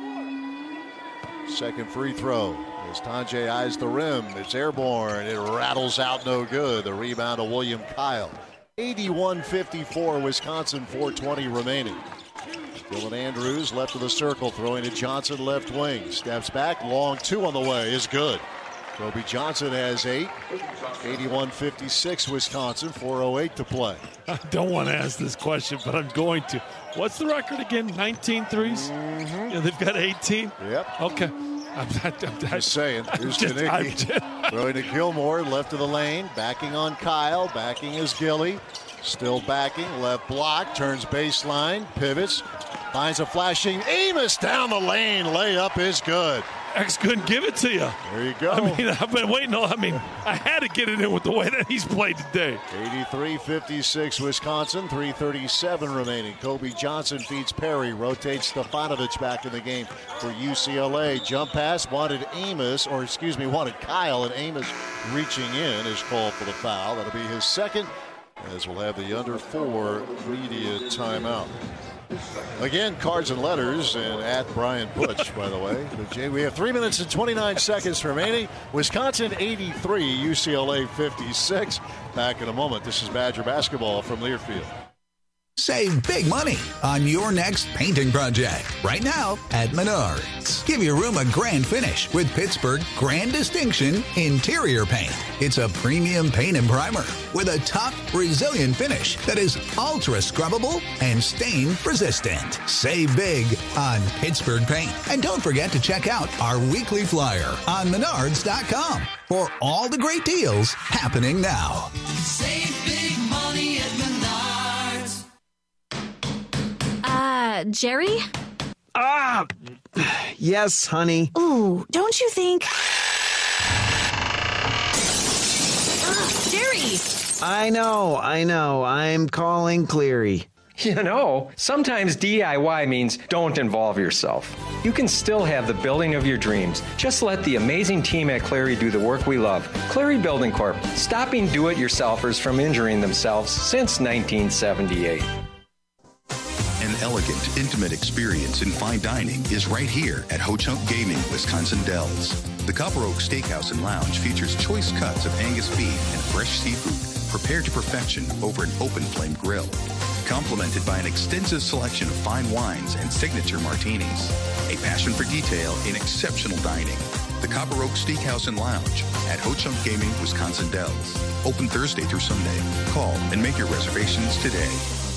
Second free throw as Tonje eyes the rim. It's airborne. It rattles out no good. The rebound to William Kyle. eighty-one fifty-four, Wisconsin, four twenty remaining. Dylan Andrews left of the circle, throwing to Johnson left wing. Steps back, long two on the way is good. Kobe Johnson has eight. eighty-one fifty-six, Wisconsin, four oh eight to play. I don't want to ask this question, but I'm going to. What's the record again? nineteen threes? Mm-hmm. Yeah, they've got eighteen? Yep. Okay. I'm, I'm, I'm just saying. Here's just, Janicki. Throwing to Gilmore, left of the lane. Backing on Kyle. Backing is Gilly. Still backing. Left block. Turns baseline. Pivots. Finds a flashing Amos down the lane. Layup is good. X couldn't give it to you. There you go. I mean, I've been waiting on, I mean, I had to get it in with the way that he's played today. eighty-three fifty-six, Wisconsin, three thirty-seven remaining. Kobe Johnson feeds Perry, rotates Stefanovic back in the game for U C L A. Jump pass, wanted Amos, or excuse me, wanted Kyle, and Amos reaching in is called for the foul. That'll be his second, as we'll have the under four media timeout. Again, cards and letters, and at Brian Butch, by the way. But Jay, we have three minutes and twenty-nine seconds remaining. Wisconsin eighty-three, U C L A fifty-six. Back in a moment. This is Badger basketball from Learfield. Save big money on your next painting project right now at Menards. Give your room a grand finish with Pittsburgh Grand Distinction Interior Paint. It's a premium paint and primer with a tough, resilient finish that is ultra scrubbable and stain resistant. Save big on Pittsburgh Paint. And don't forget to check out our weekly flyer on menards dot com for all the great deals happening now. Save big money at Menards. Uh, Jerry? Ah! Yes, honey. Ooh, don't you think... Ugh, Jerry! I know, I know. I'm calling Cleary. You know, sometimes D I Y means don't involve yourself. You can still have the building of your dreams. Just let the amazing team at Cleary do the work we love. Cleary Building Corp, stopping do-it-yourselfers from injuring themselves since nineteen seventy-eight. An elegant, intimate experience in fine dining is right here at Ho Chunk Gaming, Wisconsin Dells. The Copper Oak Steakhouse and Lounge features choice cuts of Angus beef and fresh seafood prepared to perfection over an open flame grill. Complemented by an extensive selection of fine wines and signature martinis. A passion for detail in exceptional dining. The Copper Oak Steakhouse and Lounge at Ho Chunk Gaming, Wisconsin Dells. Open Thursday through Sunday. Call and make your reservations today.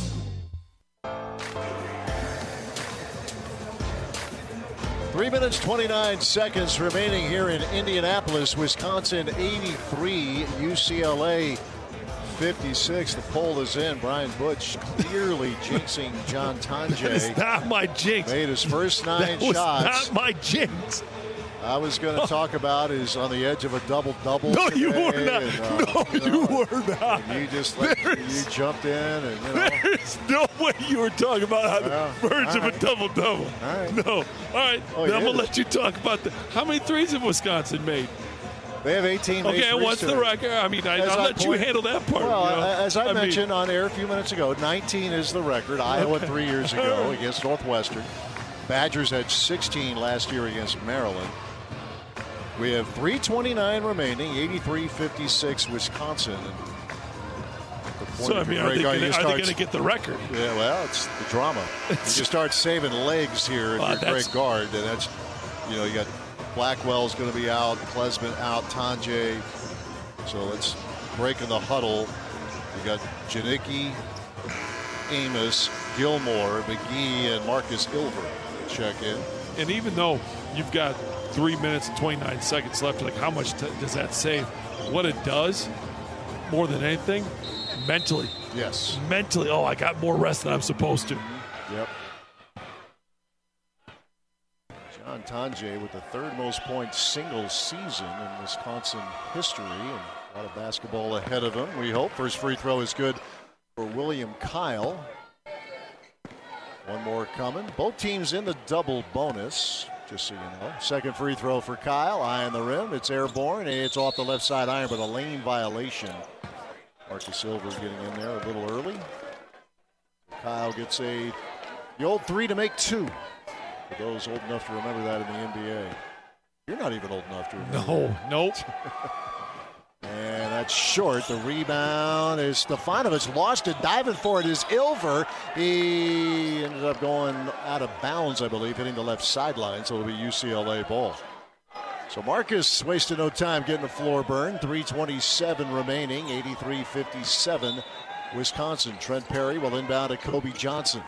Three minutes, twenty-nine seconds remaining here in Indianapolis. Wisconsin eighty-three, U C L A fifty-six. The poll is in. Brian Butch clearly jinxing John Tonje. That is not my jinx. Made his first nine that was shots. Not my jinx. I was going to talk about is on the edge of a double-double. No, today, you were not. And, uh, no, you, you know, were not. You just let, you jumped in, and you know. There's no way you were talking about on well, the verge of right. a double-double. All right. No. All right. Oh, now I'm going to is. let you talk about the. How many threes have Wisconsin made? They have eighteen. Okay, what's the record? I mean, I, I'll I let point, you handle that part. Well, you know? as I, I mentioned mean, on air a few minutes ago, nineteen is the record. Iowa okay. three years ago against Northwestern. Badgers had sixteen last year against Maryland. We have three twenty-nine remaining, eighty-three fifty-six Wisconsin. So, I mean, are they going to get the record? Yeah, well, it's the drama. You just start saving legs here if uh, you're Greg Gard, and that's, you know, you got Blackwell's going to be out, Klesman out, Tonje. So let's break in the huddle. You got Janicki, Amos, Gilmore, McGee, and Marcus Ilver check in. And even though you've got three minutes and twenty-nine seconds left, like how much t- does that save? What it does, more than anything, mentally. Yes. Mentally, oh, I got more rest than I'm supposed to. Yep. John Tonje with the third most points single season in Wisconsin history, and a lot of basketball ahead of him, we hope. First free throw is good for William Kyle. One more coming. Both teams in the double bonus, just so you know. Second free throw for Kyle. Eye on the rim. It's airborne. It's off the left side iron, but a lane violation. Marcus Silver getting in there a little early. Kyle gets a the old three to make two. For those old enough to remember that in the N B A. You're not even old enough to remember. No, nope. And that's short. The rebound is Stefanovic. Lost it. Diving for it is Ilver. He ended up going out of bounds, I believe, hitting the left sideline. So it'll be U C L A ball. So Marcus wasted no time getting the floor burn. three twenty-seven remaining. eighty-three fifty-seven Wisconsin. Trent Perry will inbound to Kobe Johnson.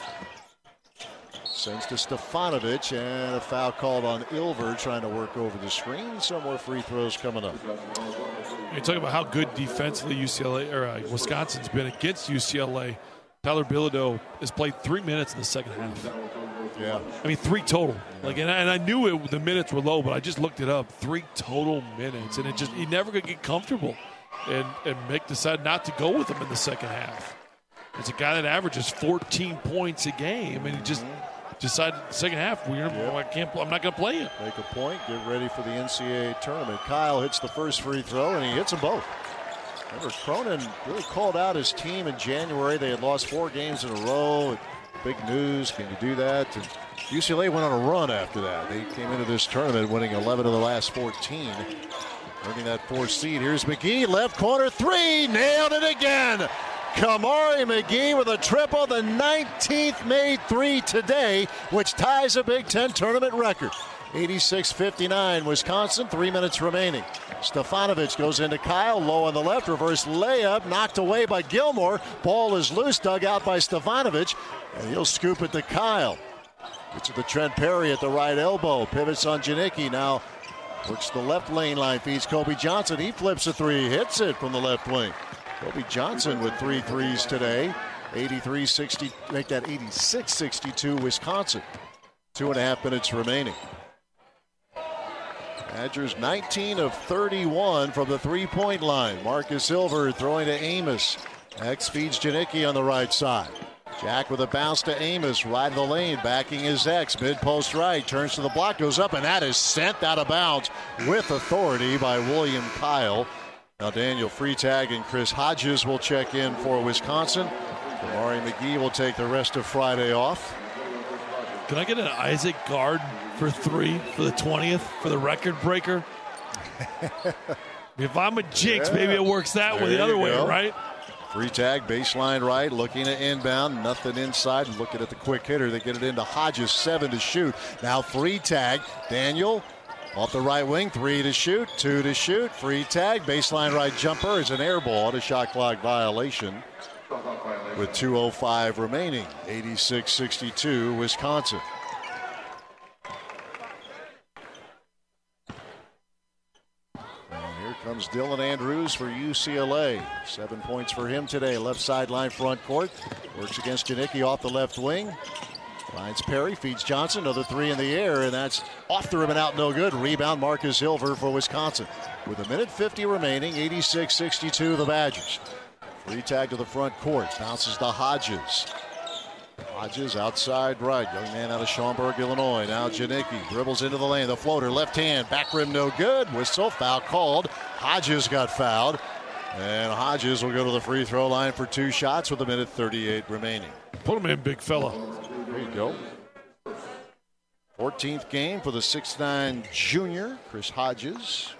Sends to Stefanovic, and a foul called on Ilver trying to work over the screen. Some more free throws coming up. You talk about how good defensively U C L A or uh, Wisconsin's been against U C L A. Tyler Bilodeau has played three minutes in the second half. Yeah, I mean three total. Like, and I, and I knew it, the minutes were low, but I just looked it up. Three total minutes, and it just he never could get comfortable. And and Mick decided not to go with him in the second half. It's a guy that averages fourteen points a game, and he just. Mm-hmm. Decided the second half, we're, yep. I can't, I'm not going to play it. Make a point, get ready for the N C double A tournament. Kyle hits the first free throw, and he hits them both. Remember, Cronin really called out his team in January. They had lost four games in a row. Big news, can you do that? And U C L A went on a run after that. They came into this tournament winning eleven of the last fourteen. Earning that fourth seed. Here's McGee, left corner three, nailed it again. Kamari McGee with a triple, the nineteenth made three today, which ties a Big Ten tournament record. eighty-six fifty-nine, Wisconsin, three minutes remaining. Stefanovic goes into Kyle, low on the left, reverse layup, knocked away by Gilmore. Ball is loose, dug out by Stefanovic, and he'll scoop it to Kyle. Gets it to Trent Perry at the right elbow, pivots on Janicki, now works the left lane line, feeds Kobe Johnson. He flips a three, hits it from the left wing. Kobe Johnson with three threes today. eighty-three sixty, make that eighty-six sixty-two Wisconsin. Two and a half minutes remaining. Badgers nineteen of thirty-one from the three-point line. Marcus Silver throwing to Amos. X feeds Janicki on the right side. Jack with a bounce to Amos, right of the lane, backing his X, mid-post right, turns to the block, goes up, and that is sent out of bounds with authority by William Kyle. Now Daniel Freitag and Chris Hodges will check in for Wisconsin. Kamari McGee will take the rest of Friday off. Can I get an Isaac Guard for three for the twentieth for the record breaker? If I'm a jinx, yeah. Maybe it works that there way the other go. way, right? Freitag, baseline right, looking at inbound, nothing inside, looking at the quick hitter. They get it into Hodges, seven to shoot. Now Freitag, Daniel. Off the right wing, three to shoot, two to shoot. Freitag, baseline right jumper is an air ball, a shot clock violation with two oh five remaining. eighty-six sixty-two, Wisconsin. And here comes Dylan Andrews for U C L A. Seven points for him today. Left sideline front court. Works against Janicki off the left wing. Finds Perry, feeds Johnson, another three in the air, and that's off the rim and out, no good. Rebound, Marcus Silver for Wisconsin. With a minute fifty remaining, eighty-six sixty-two, the Badgers. Freitag to the front court, bounces to Hodges. Hodges outside right, young man out of Schaumburg, Illinois. Now Janicki dribbles into the lane, the floater, left hand, back rim, no good. Whistle, foul called. Hodges got fouled, and Hodges will go to the free throw line for two shots with a minute thirty-eight remaining. Put him in, big fella. There you go. fourteenth game for the six nine junior, Chris Hodges.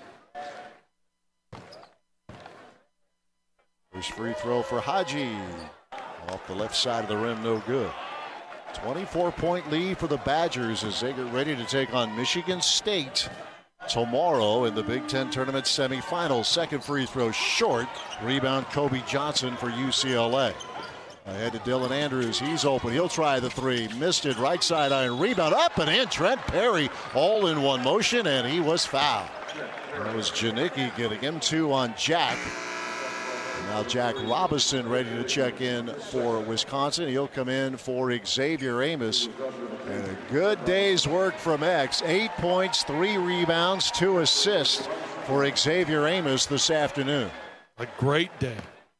First free throw for Haji. Off the left side of the rim, no good. twenty-four point lead for the Badgers as they get ready to take on Michigan State tomorrow in the Big Ten Tournament semifinals. Second free throw short. Rebound Kobe Johnson for U C L A. Ahead to Dylan Andrews. He's open. He'll try the three. Missed it. Right side iron. Rebound up and in. Trent Perry all in one motion, and he was fouled. That was Janicki getting him two on Jack. And now Jack Robinson ready to check in for Wisconsin. He'll come in for Xavier Amos. And a good day's work from X. Eight points, three rebounds, two assists for Xavier Amos this afternoon. A great day.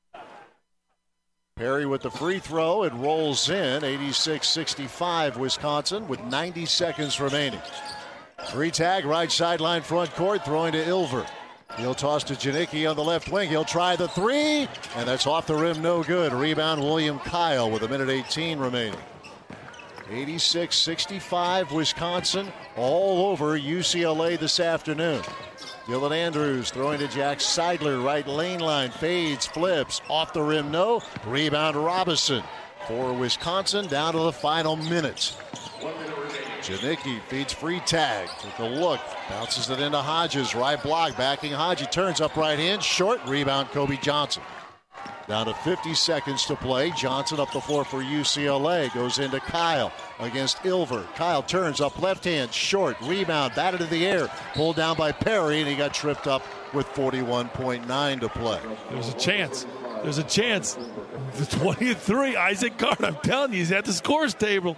Perry with the free throw. It rolls in. eighty-six sixty-five Wisconsin with ninety seconds remaining. Free tag, right sideline, front court, throwing to Ilver. He'll toss to Janicki on the left wing. He'll try the three, and that's off the rim, no good. Rebound, William Kyle with a minute eighteen remaining. eighty-six sixty-five Wisconsin all over U C L A this afternoon. Dylan Andrews throwing to Jack Seidler, right lane line, fades, flips, off the rim, no. Rebound, Robinson for Wisconsin, down to the final minutes. Janicki feeds free tag, took a look, bounces it into Hodges, right block, backing Hodges, turns up right hand, short, rebound, Kobe Johnson. Down to fifty seconds to play. Johnson up the floor for U C L A. Goes into Kyle against Ilver. Kyle turns up left hand, short, rebound, batted in the air, pulled down by Perry, and he got tripped up with forty-one point nine to play. There's a chance. There's a chance. The twenty-three, Isaac Gard, I'm telling you, he's at the scores table.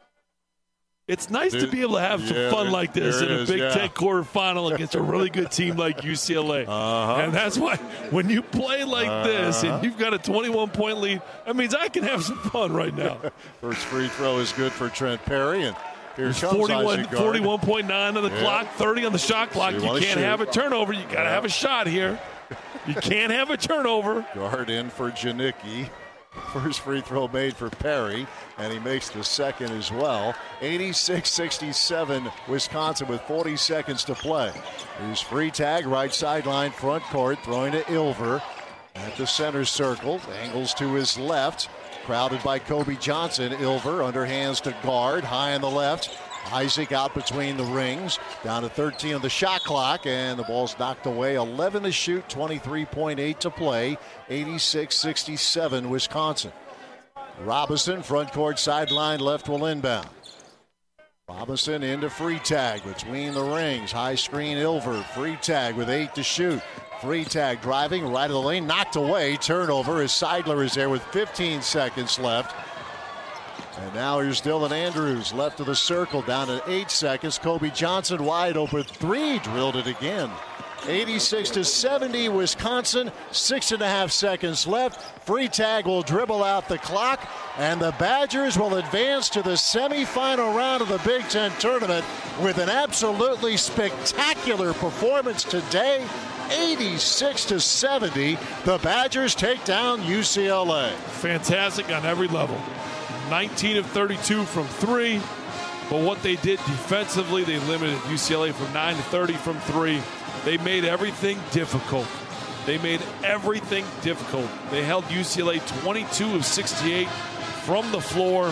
It's nice Dude, to be able to have some yeah, fun like this in a is, Big yeah. Ten quarterfinal against a really good team like U C L A. Uh-huh. And that's why when you play like uh-huh. this and you've got a twenty-one point lead, that means I can have some fun right now. First free throw is good for Trent Perry. And here comes forty-one, Isaac Gard. forty-one point nine on the yeah. clock, thirty on the shot clock. So you you can't shoot. have a turnover. You got to yeah. have a shot here. You can't have a turnover. Gard in for Janicki. First free throw made for Perry, and he makes the second as well. eighty-six sixty-seven Wisconsin with forty seconds to play. Here's free tag, right sideline, front court, throwing to Ilver at the center circle. Angles to his left, crowded by Kobe Johnson. Ilver underhands to Gard, high on the left. Isaac out between the rings, down to thirteen on the shot clock, and the ball's knocked away. eleven to shoot, twenty-three point eight to play. eighty-six sixty-seven Wisconsin. Robinson, front court sideline, left will inbound. Robinson into free tag between the rings. High screen, Ilver, free tag with eight to shoot. Free tag driving, right of the lane, knocked away. Turnover as Seidler is there with fifteen seconds left. And now here's Dylan Andrews, left of the circle, down to eight seconds. Kobe Johnson wide open three, drilled it again. eighty-six to seventy, Wisconsin, six and a half seconds left. Free tag will dribble out the clock, and the Badgers will advance to the semifinal round of the Big Ten tournament with an absolutely spectacular performance today. eighty-six to seventy, the Badgers take down U C L A. Fantastic on every level. nineteen of thirty-two from three, but what they did defensively, they limited U C L A from nine to thirty from three. They made everything difficult. They made everything difficult. They held U C L A twenty-two of sixty-eight from the floor.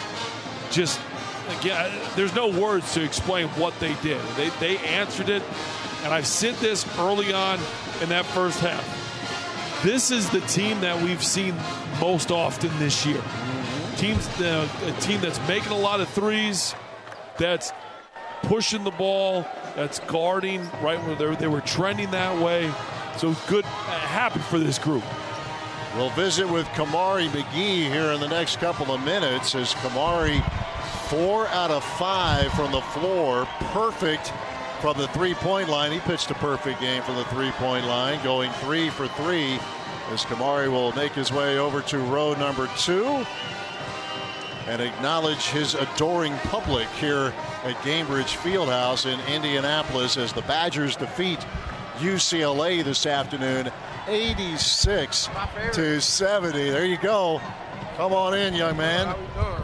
Just, again, there's no words to explain what they did. They, they answered it, and I've said this early on in that first half. This is the team that we've seen most often this year. Teams, uh, a team that's making a lot of threes, that's pushing the ball, that's guarding right where they, they were trending that way. So good, uh, happy for this group. We'll visit with Kamari McGee here in the next couple of minutes as Kamari four out of five from the floor, perfect from the three-point line. He pitched a perfect game from the three-point line, going three for three as Kamari will make his way over to row number two and acknowledge his adoring public here at Gainbridge Fieldhouse in Indianapolis as the Badgers defeat U C L A this afternoon, eighty-six to seventy. There you go. Come on in, young man.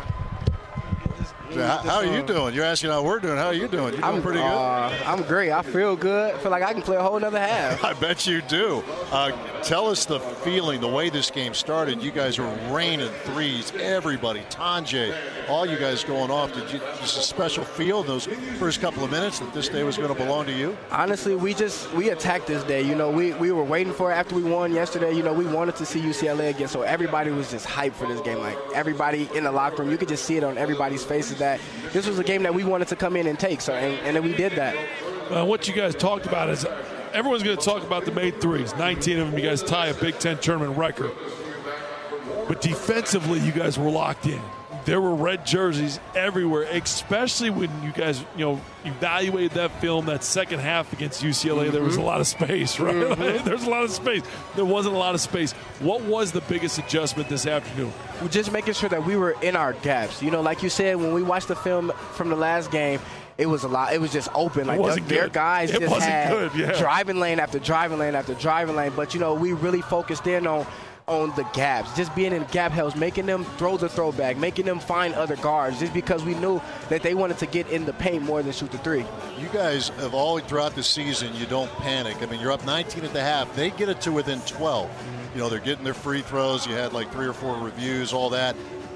How, how are you doing? You're asking how we're doing. How are you doing? You doing I'm, pretty good? Uh, I'm great. I feel good. I feel like I can play a whole nother half. I bet you do. Uh, tell us the feeling, the way this game started. You guys were raining threes. Everybody, Tanjay, all you guys going off. Did you just a special feel in those first couple of minutes that this day was going to belong to you? Honestly, we just we attacked this day. You know, we, we were waiting for it after we won yesterday. You know, we wanted to see U C L A again, so everybody was just hyped for this game. Like everybody in the locker room, you could just see it on everybody's faces that this was a game that we wanted to come in and take. So and, and then we did that. Uh, what you guys talked about is everyone's going to talk about the made threes. nineteen of them, you guys tie a Big Ten tournament record. But defensively, you guys were locked in. there were red jerseys everywhere, especially when you guys, you know, evaluated that film, that second half against U C L A. Mm-hmm. There was a lot of space, right? Mm-hmm. There's a lot of space. There wasn't a lot of space. What was the biggest adjustment this afternoon? We're just making sure that we were in our gaps. You know, like you said, when we watched the film from the last game, it was a lot. It was just open. Like their, their guys it just had good, yeah. driving lane after driving lane after driving lane. But, you know, we really focused in on on the gaps, just being in gap helps, making them throw the throwback, making them find other guards, just because we knew that they wanted to get in the paint more than shoot the three. You guys have all throughout the season, you don't panic. I mean, you're up nineteen at the half. They get it to within twelve. You know, they're getting their free throws. You had like three or four reviews, all that.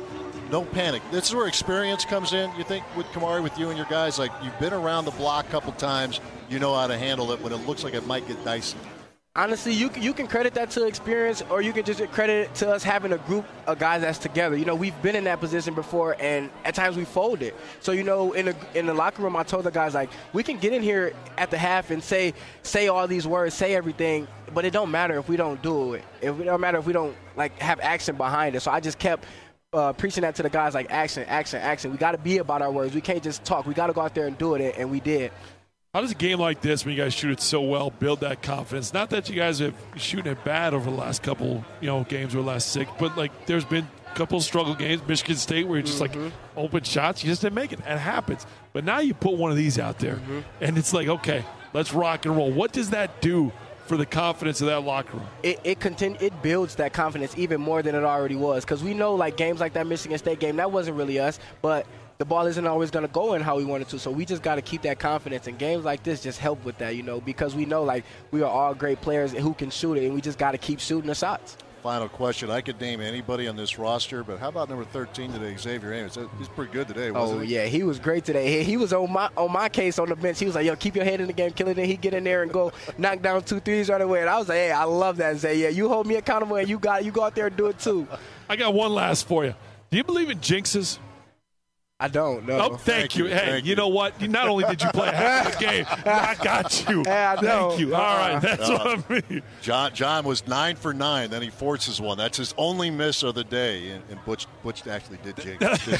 No panic. This is where experience comes in, you think, with Kamari, with you and your guys? Like, you've been around the block a couple times. You know how to handle it when it looks like it might get dicey. Honestly, you you can credit that to experience, or you can just credit it to us having a group of guys that's together. You know, we've been in that position before, and at times we folded. So, you know, in the in the locker room, I told the guys, like, we can get in here at the half and say say all these words, say everything, but it don't matter if we don't do it. If it don't matter if we don't, like, have action behind it. So I just kept uh, preaching that to the guys, like, action, action, action. We got to be about our words. We can't just talk. We got to go out there and do it, and we did. How does a game like this, when you guys shoot it so well, build that confidence? Not that you guys have shooting it bad over the last couple, you know, games or last six, but like there's been a couple struggle games, Michigan State, where you're just mm-hmm. like open shots, you just didn't make it. It happens. But now you put one of these out there, mm-hmm. and it's like, okay, let's rock and roll. What does that do for the confidence of that locker room? It it, continue, it builds that confidence even more than it already was, because we know, like, games like that Michigan State game, that wasn't really us, but the ball isn't always going to go in how we want it to, so we just got to keep that confidence, and games like this just help with that, you know, because we know, like, we are all great players who can shoot it, and we just got to keep shooting the shots. Final question. I could name anybody on this roster, but how about number thirteen today, Xavier Amos? He's pretty good today, wasn't oh, he? Oh, yeah, he was great today. He, he was on my on my case on the bench. He was like, yo, keep your head in the game, kill it, and he get in there and go knock down two threes right away. And I was like, hey, I love that, Zay. Yeah, you hold me accountable, and you got you go out there and do it too. I got one last for you. Do you believe in jinxes? I don't know. Oh, thank, thank you. you. Hey, thank you, you know what? Not only did you play half the game, I got you. Yeah, I know. Thank you. All right, that's uh, what I mean. John John was nine for nine. Then he forces one. That's his only miss of the day. And, and Butch Butch actually did jinx.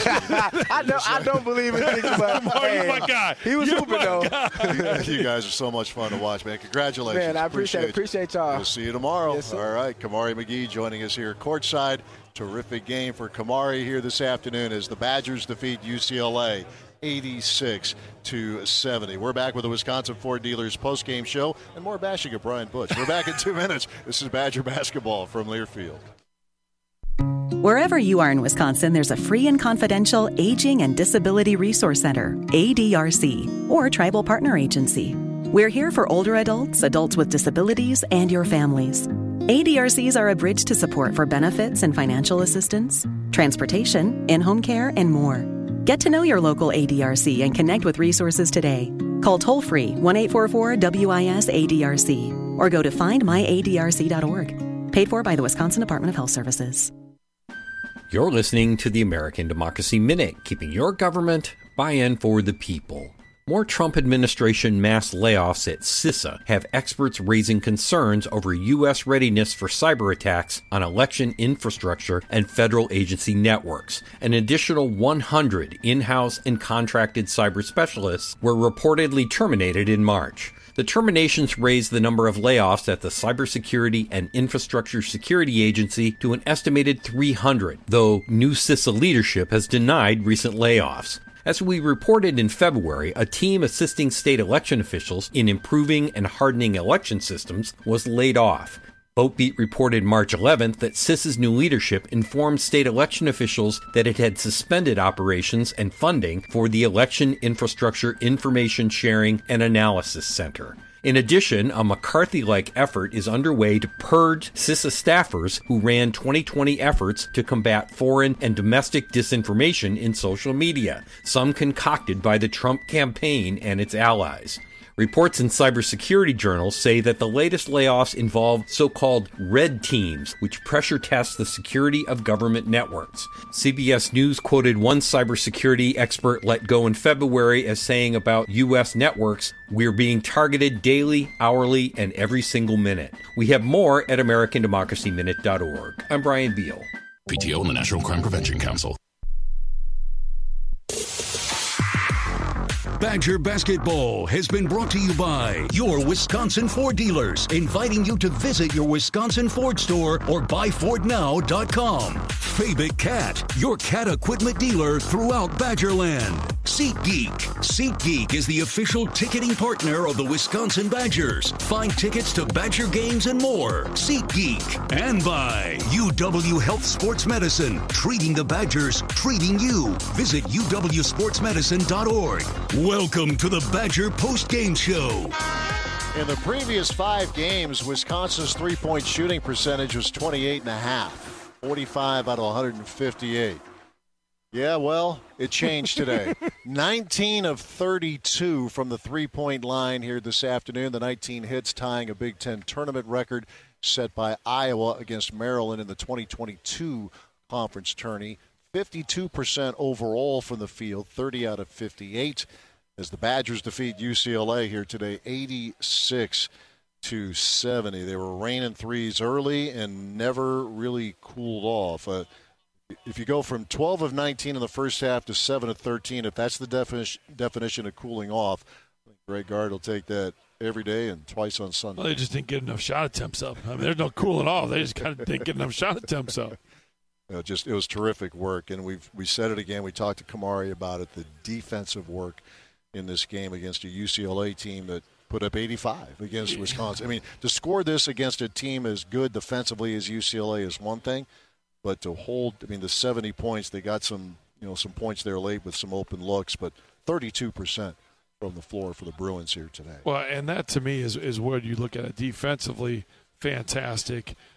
I don't. I don't believe in jinx, but hey, my guy. He was You're hooping though. You guys are so much fun to watch, man. Congratulations. Man, I appreciate appreciate, appreciate y'all. We'll see you tomorrow. Yes, all right, Kamari McGee joining us here courtside. Terrific game for Kamari here this afternoon as the Badgers defeat U C L A eighty-six to seventy. We're back with the Wisconsin Ford Dealers post-game show and more bashing of Brian Butch. We're back in two minutes. This is Badger basketball from Learfield. Wherever you are in Wisconsin, there's a free and confidential Aging and Disability Resource Center, A D R C, or Tribal Partner Agency. We're here for older adults, adults with disabilities, and your families. A D R Cs are a bridge to support for benefits and financial assistance, transportation, in-home care, and more. Get to know your local A D R C and connect with resources today. Call toll-free one eight four four W I S A D R C or go to find my A D R C dot org. Paid for by the Wisconsin Department of Health Services. You're listening to the American Democracy Minute, keeping your government by-in for the people. More Trump administration mass layoffs at CISA have experts raising concerns over U S readiness for cyber attacks on election infrastructure and federal agency networks. An additional one hundred in-house and contracted cyber specialists were reportedly terminated in March. The terminations raised the number of layoffs at the Cybersecurity and Infrastructure Security Agency to an estimated three hundred, though new CISA leadership has denied recent layoffs. As we reported in February, a team assisting state election officials in improving and hardening election systems was laid off. BoatBeat reported March eleventh that CISA's new leadership informed state election officials that it had suspended operations and funding for the Election Infrastructure Information Sharing and Analysis Center. In addition, a McCarthy-like effort is underway to purge CISA staffers who ran twenty twenty efforts to combat foreign and domestic disinformation in social media, some concocted by the Trump campaign and its allies. Reports in cybersecurity journals say that the latest layoffs involve so-called red teams, which pressure test the security of government networks. C B S News quoted one cybersecurity expert let go in February as saying about U S networks, "We're being targeted daily, hourly, and every single minute." We have more at American Democracy Minute dot org. I'm Brian Beal. P T O and the National Crime Prevention Council. Badger Basketball has been brought to you by your Wisconsin Ford dealers, inviting you to visit your Wisconsin Ford store or buy ford now dot com. Fabic Cat, your cat equipment dealer throughout Badgerland. SeatGeek. SeatGeek is the official ticketing partner of the Wisconsin Badgers. Find tickets to Badger games and more. SeatGeek. And by U W Health Sports Medicine, treating the Badgers, treating you. Visit u w sports medicine dot org. Welcome to the Badger Post-Game Show. In the previous five games, Wisconsin's three-point shooting percentage was twenty-eight and a half, forty-five out of one hundred fifty-eight. Yeah, well, it changed today. nineteen of thirty-two from the three-point line here this afternoon. The nineteen hits tying a Big Ten tournament record set by Iowa against Maryland in the twenty twenty-two conference tourney. fifty-two percent overall from the field, thirty out of fifty-eight, as the Badgers defeat U C L A here today, eighty-six to seventy. They were raining threes early and never really cooled off. Uh, if you go from twelve of nineteen in the first half to seven of thirteen, if that's the definition definition of cooling off, I think Greg Gard will take that every day and twice on Sunday. Well, they just didn't get enough shot attempts up. I mean, there's no cooling off. They just kind of didn't get enough shot attempts up. You know, just it was terrific work, and we've we said it again. We talked to Kamari about it. The defensive work in this game against a U C L A team that put up eighty-five against Wisconsin. I mean, to score this against a team as good defensively as U C L A is one thing, but to hold, I mean, the seventy points, they got some, you know, some points there late with some open looks, but thirty-two percent from the floor for the Bruins here today. Well, and that to me is is where you look at it defensively, fantastic.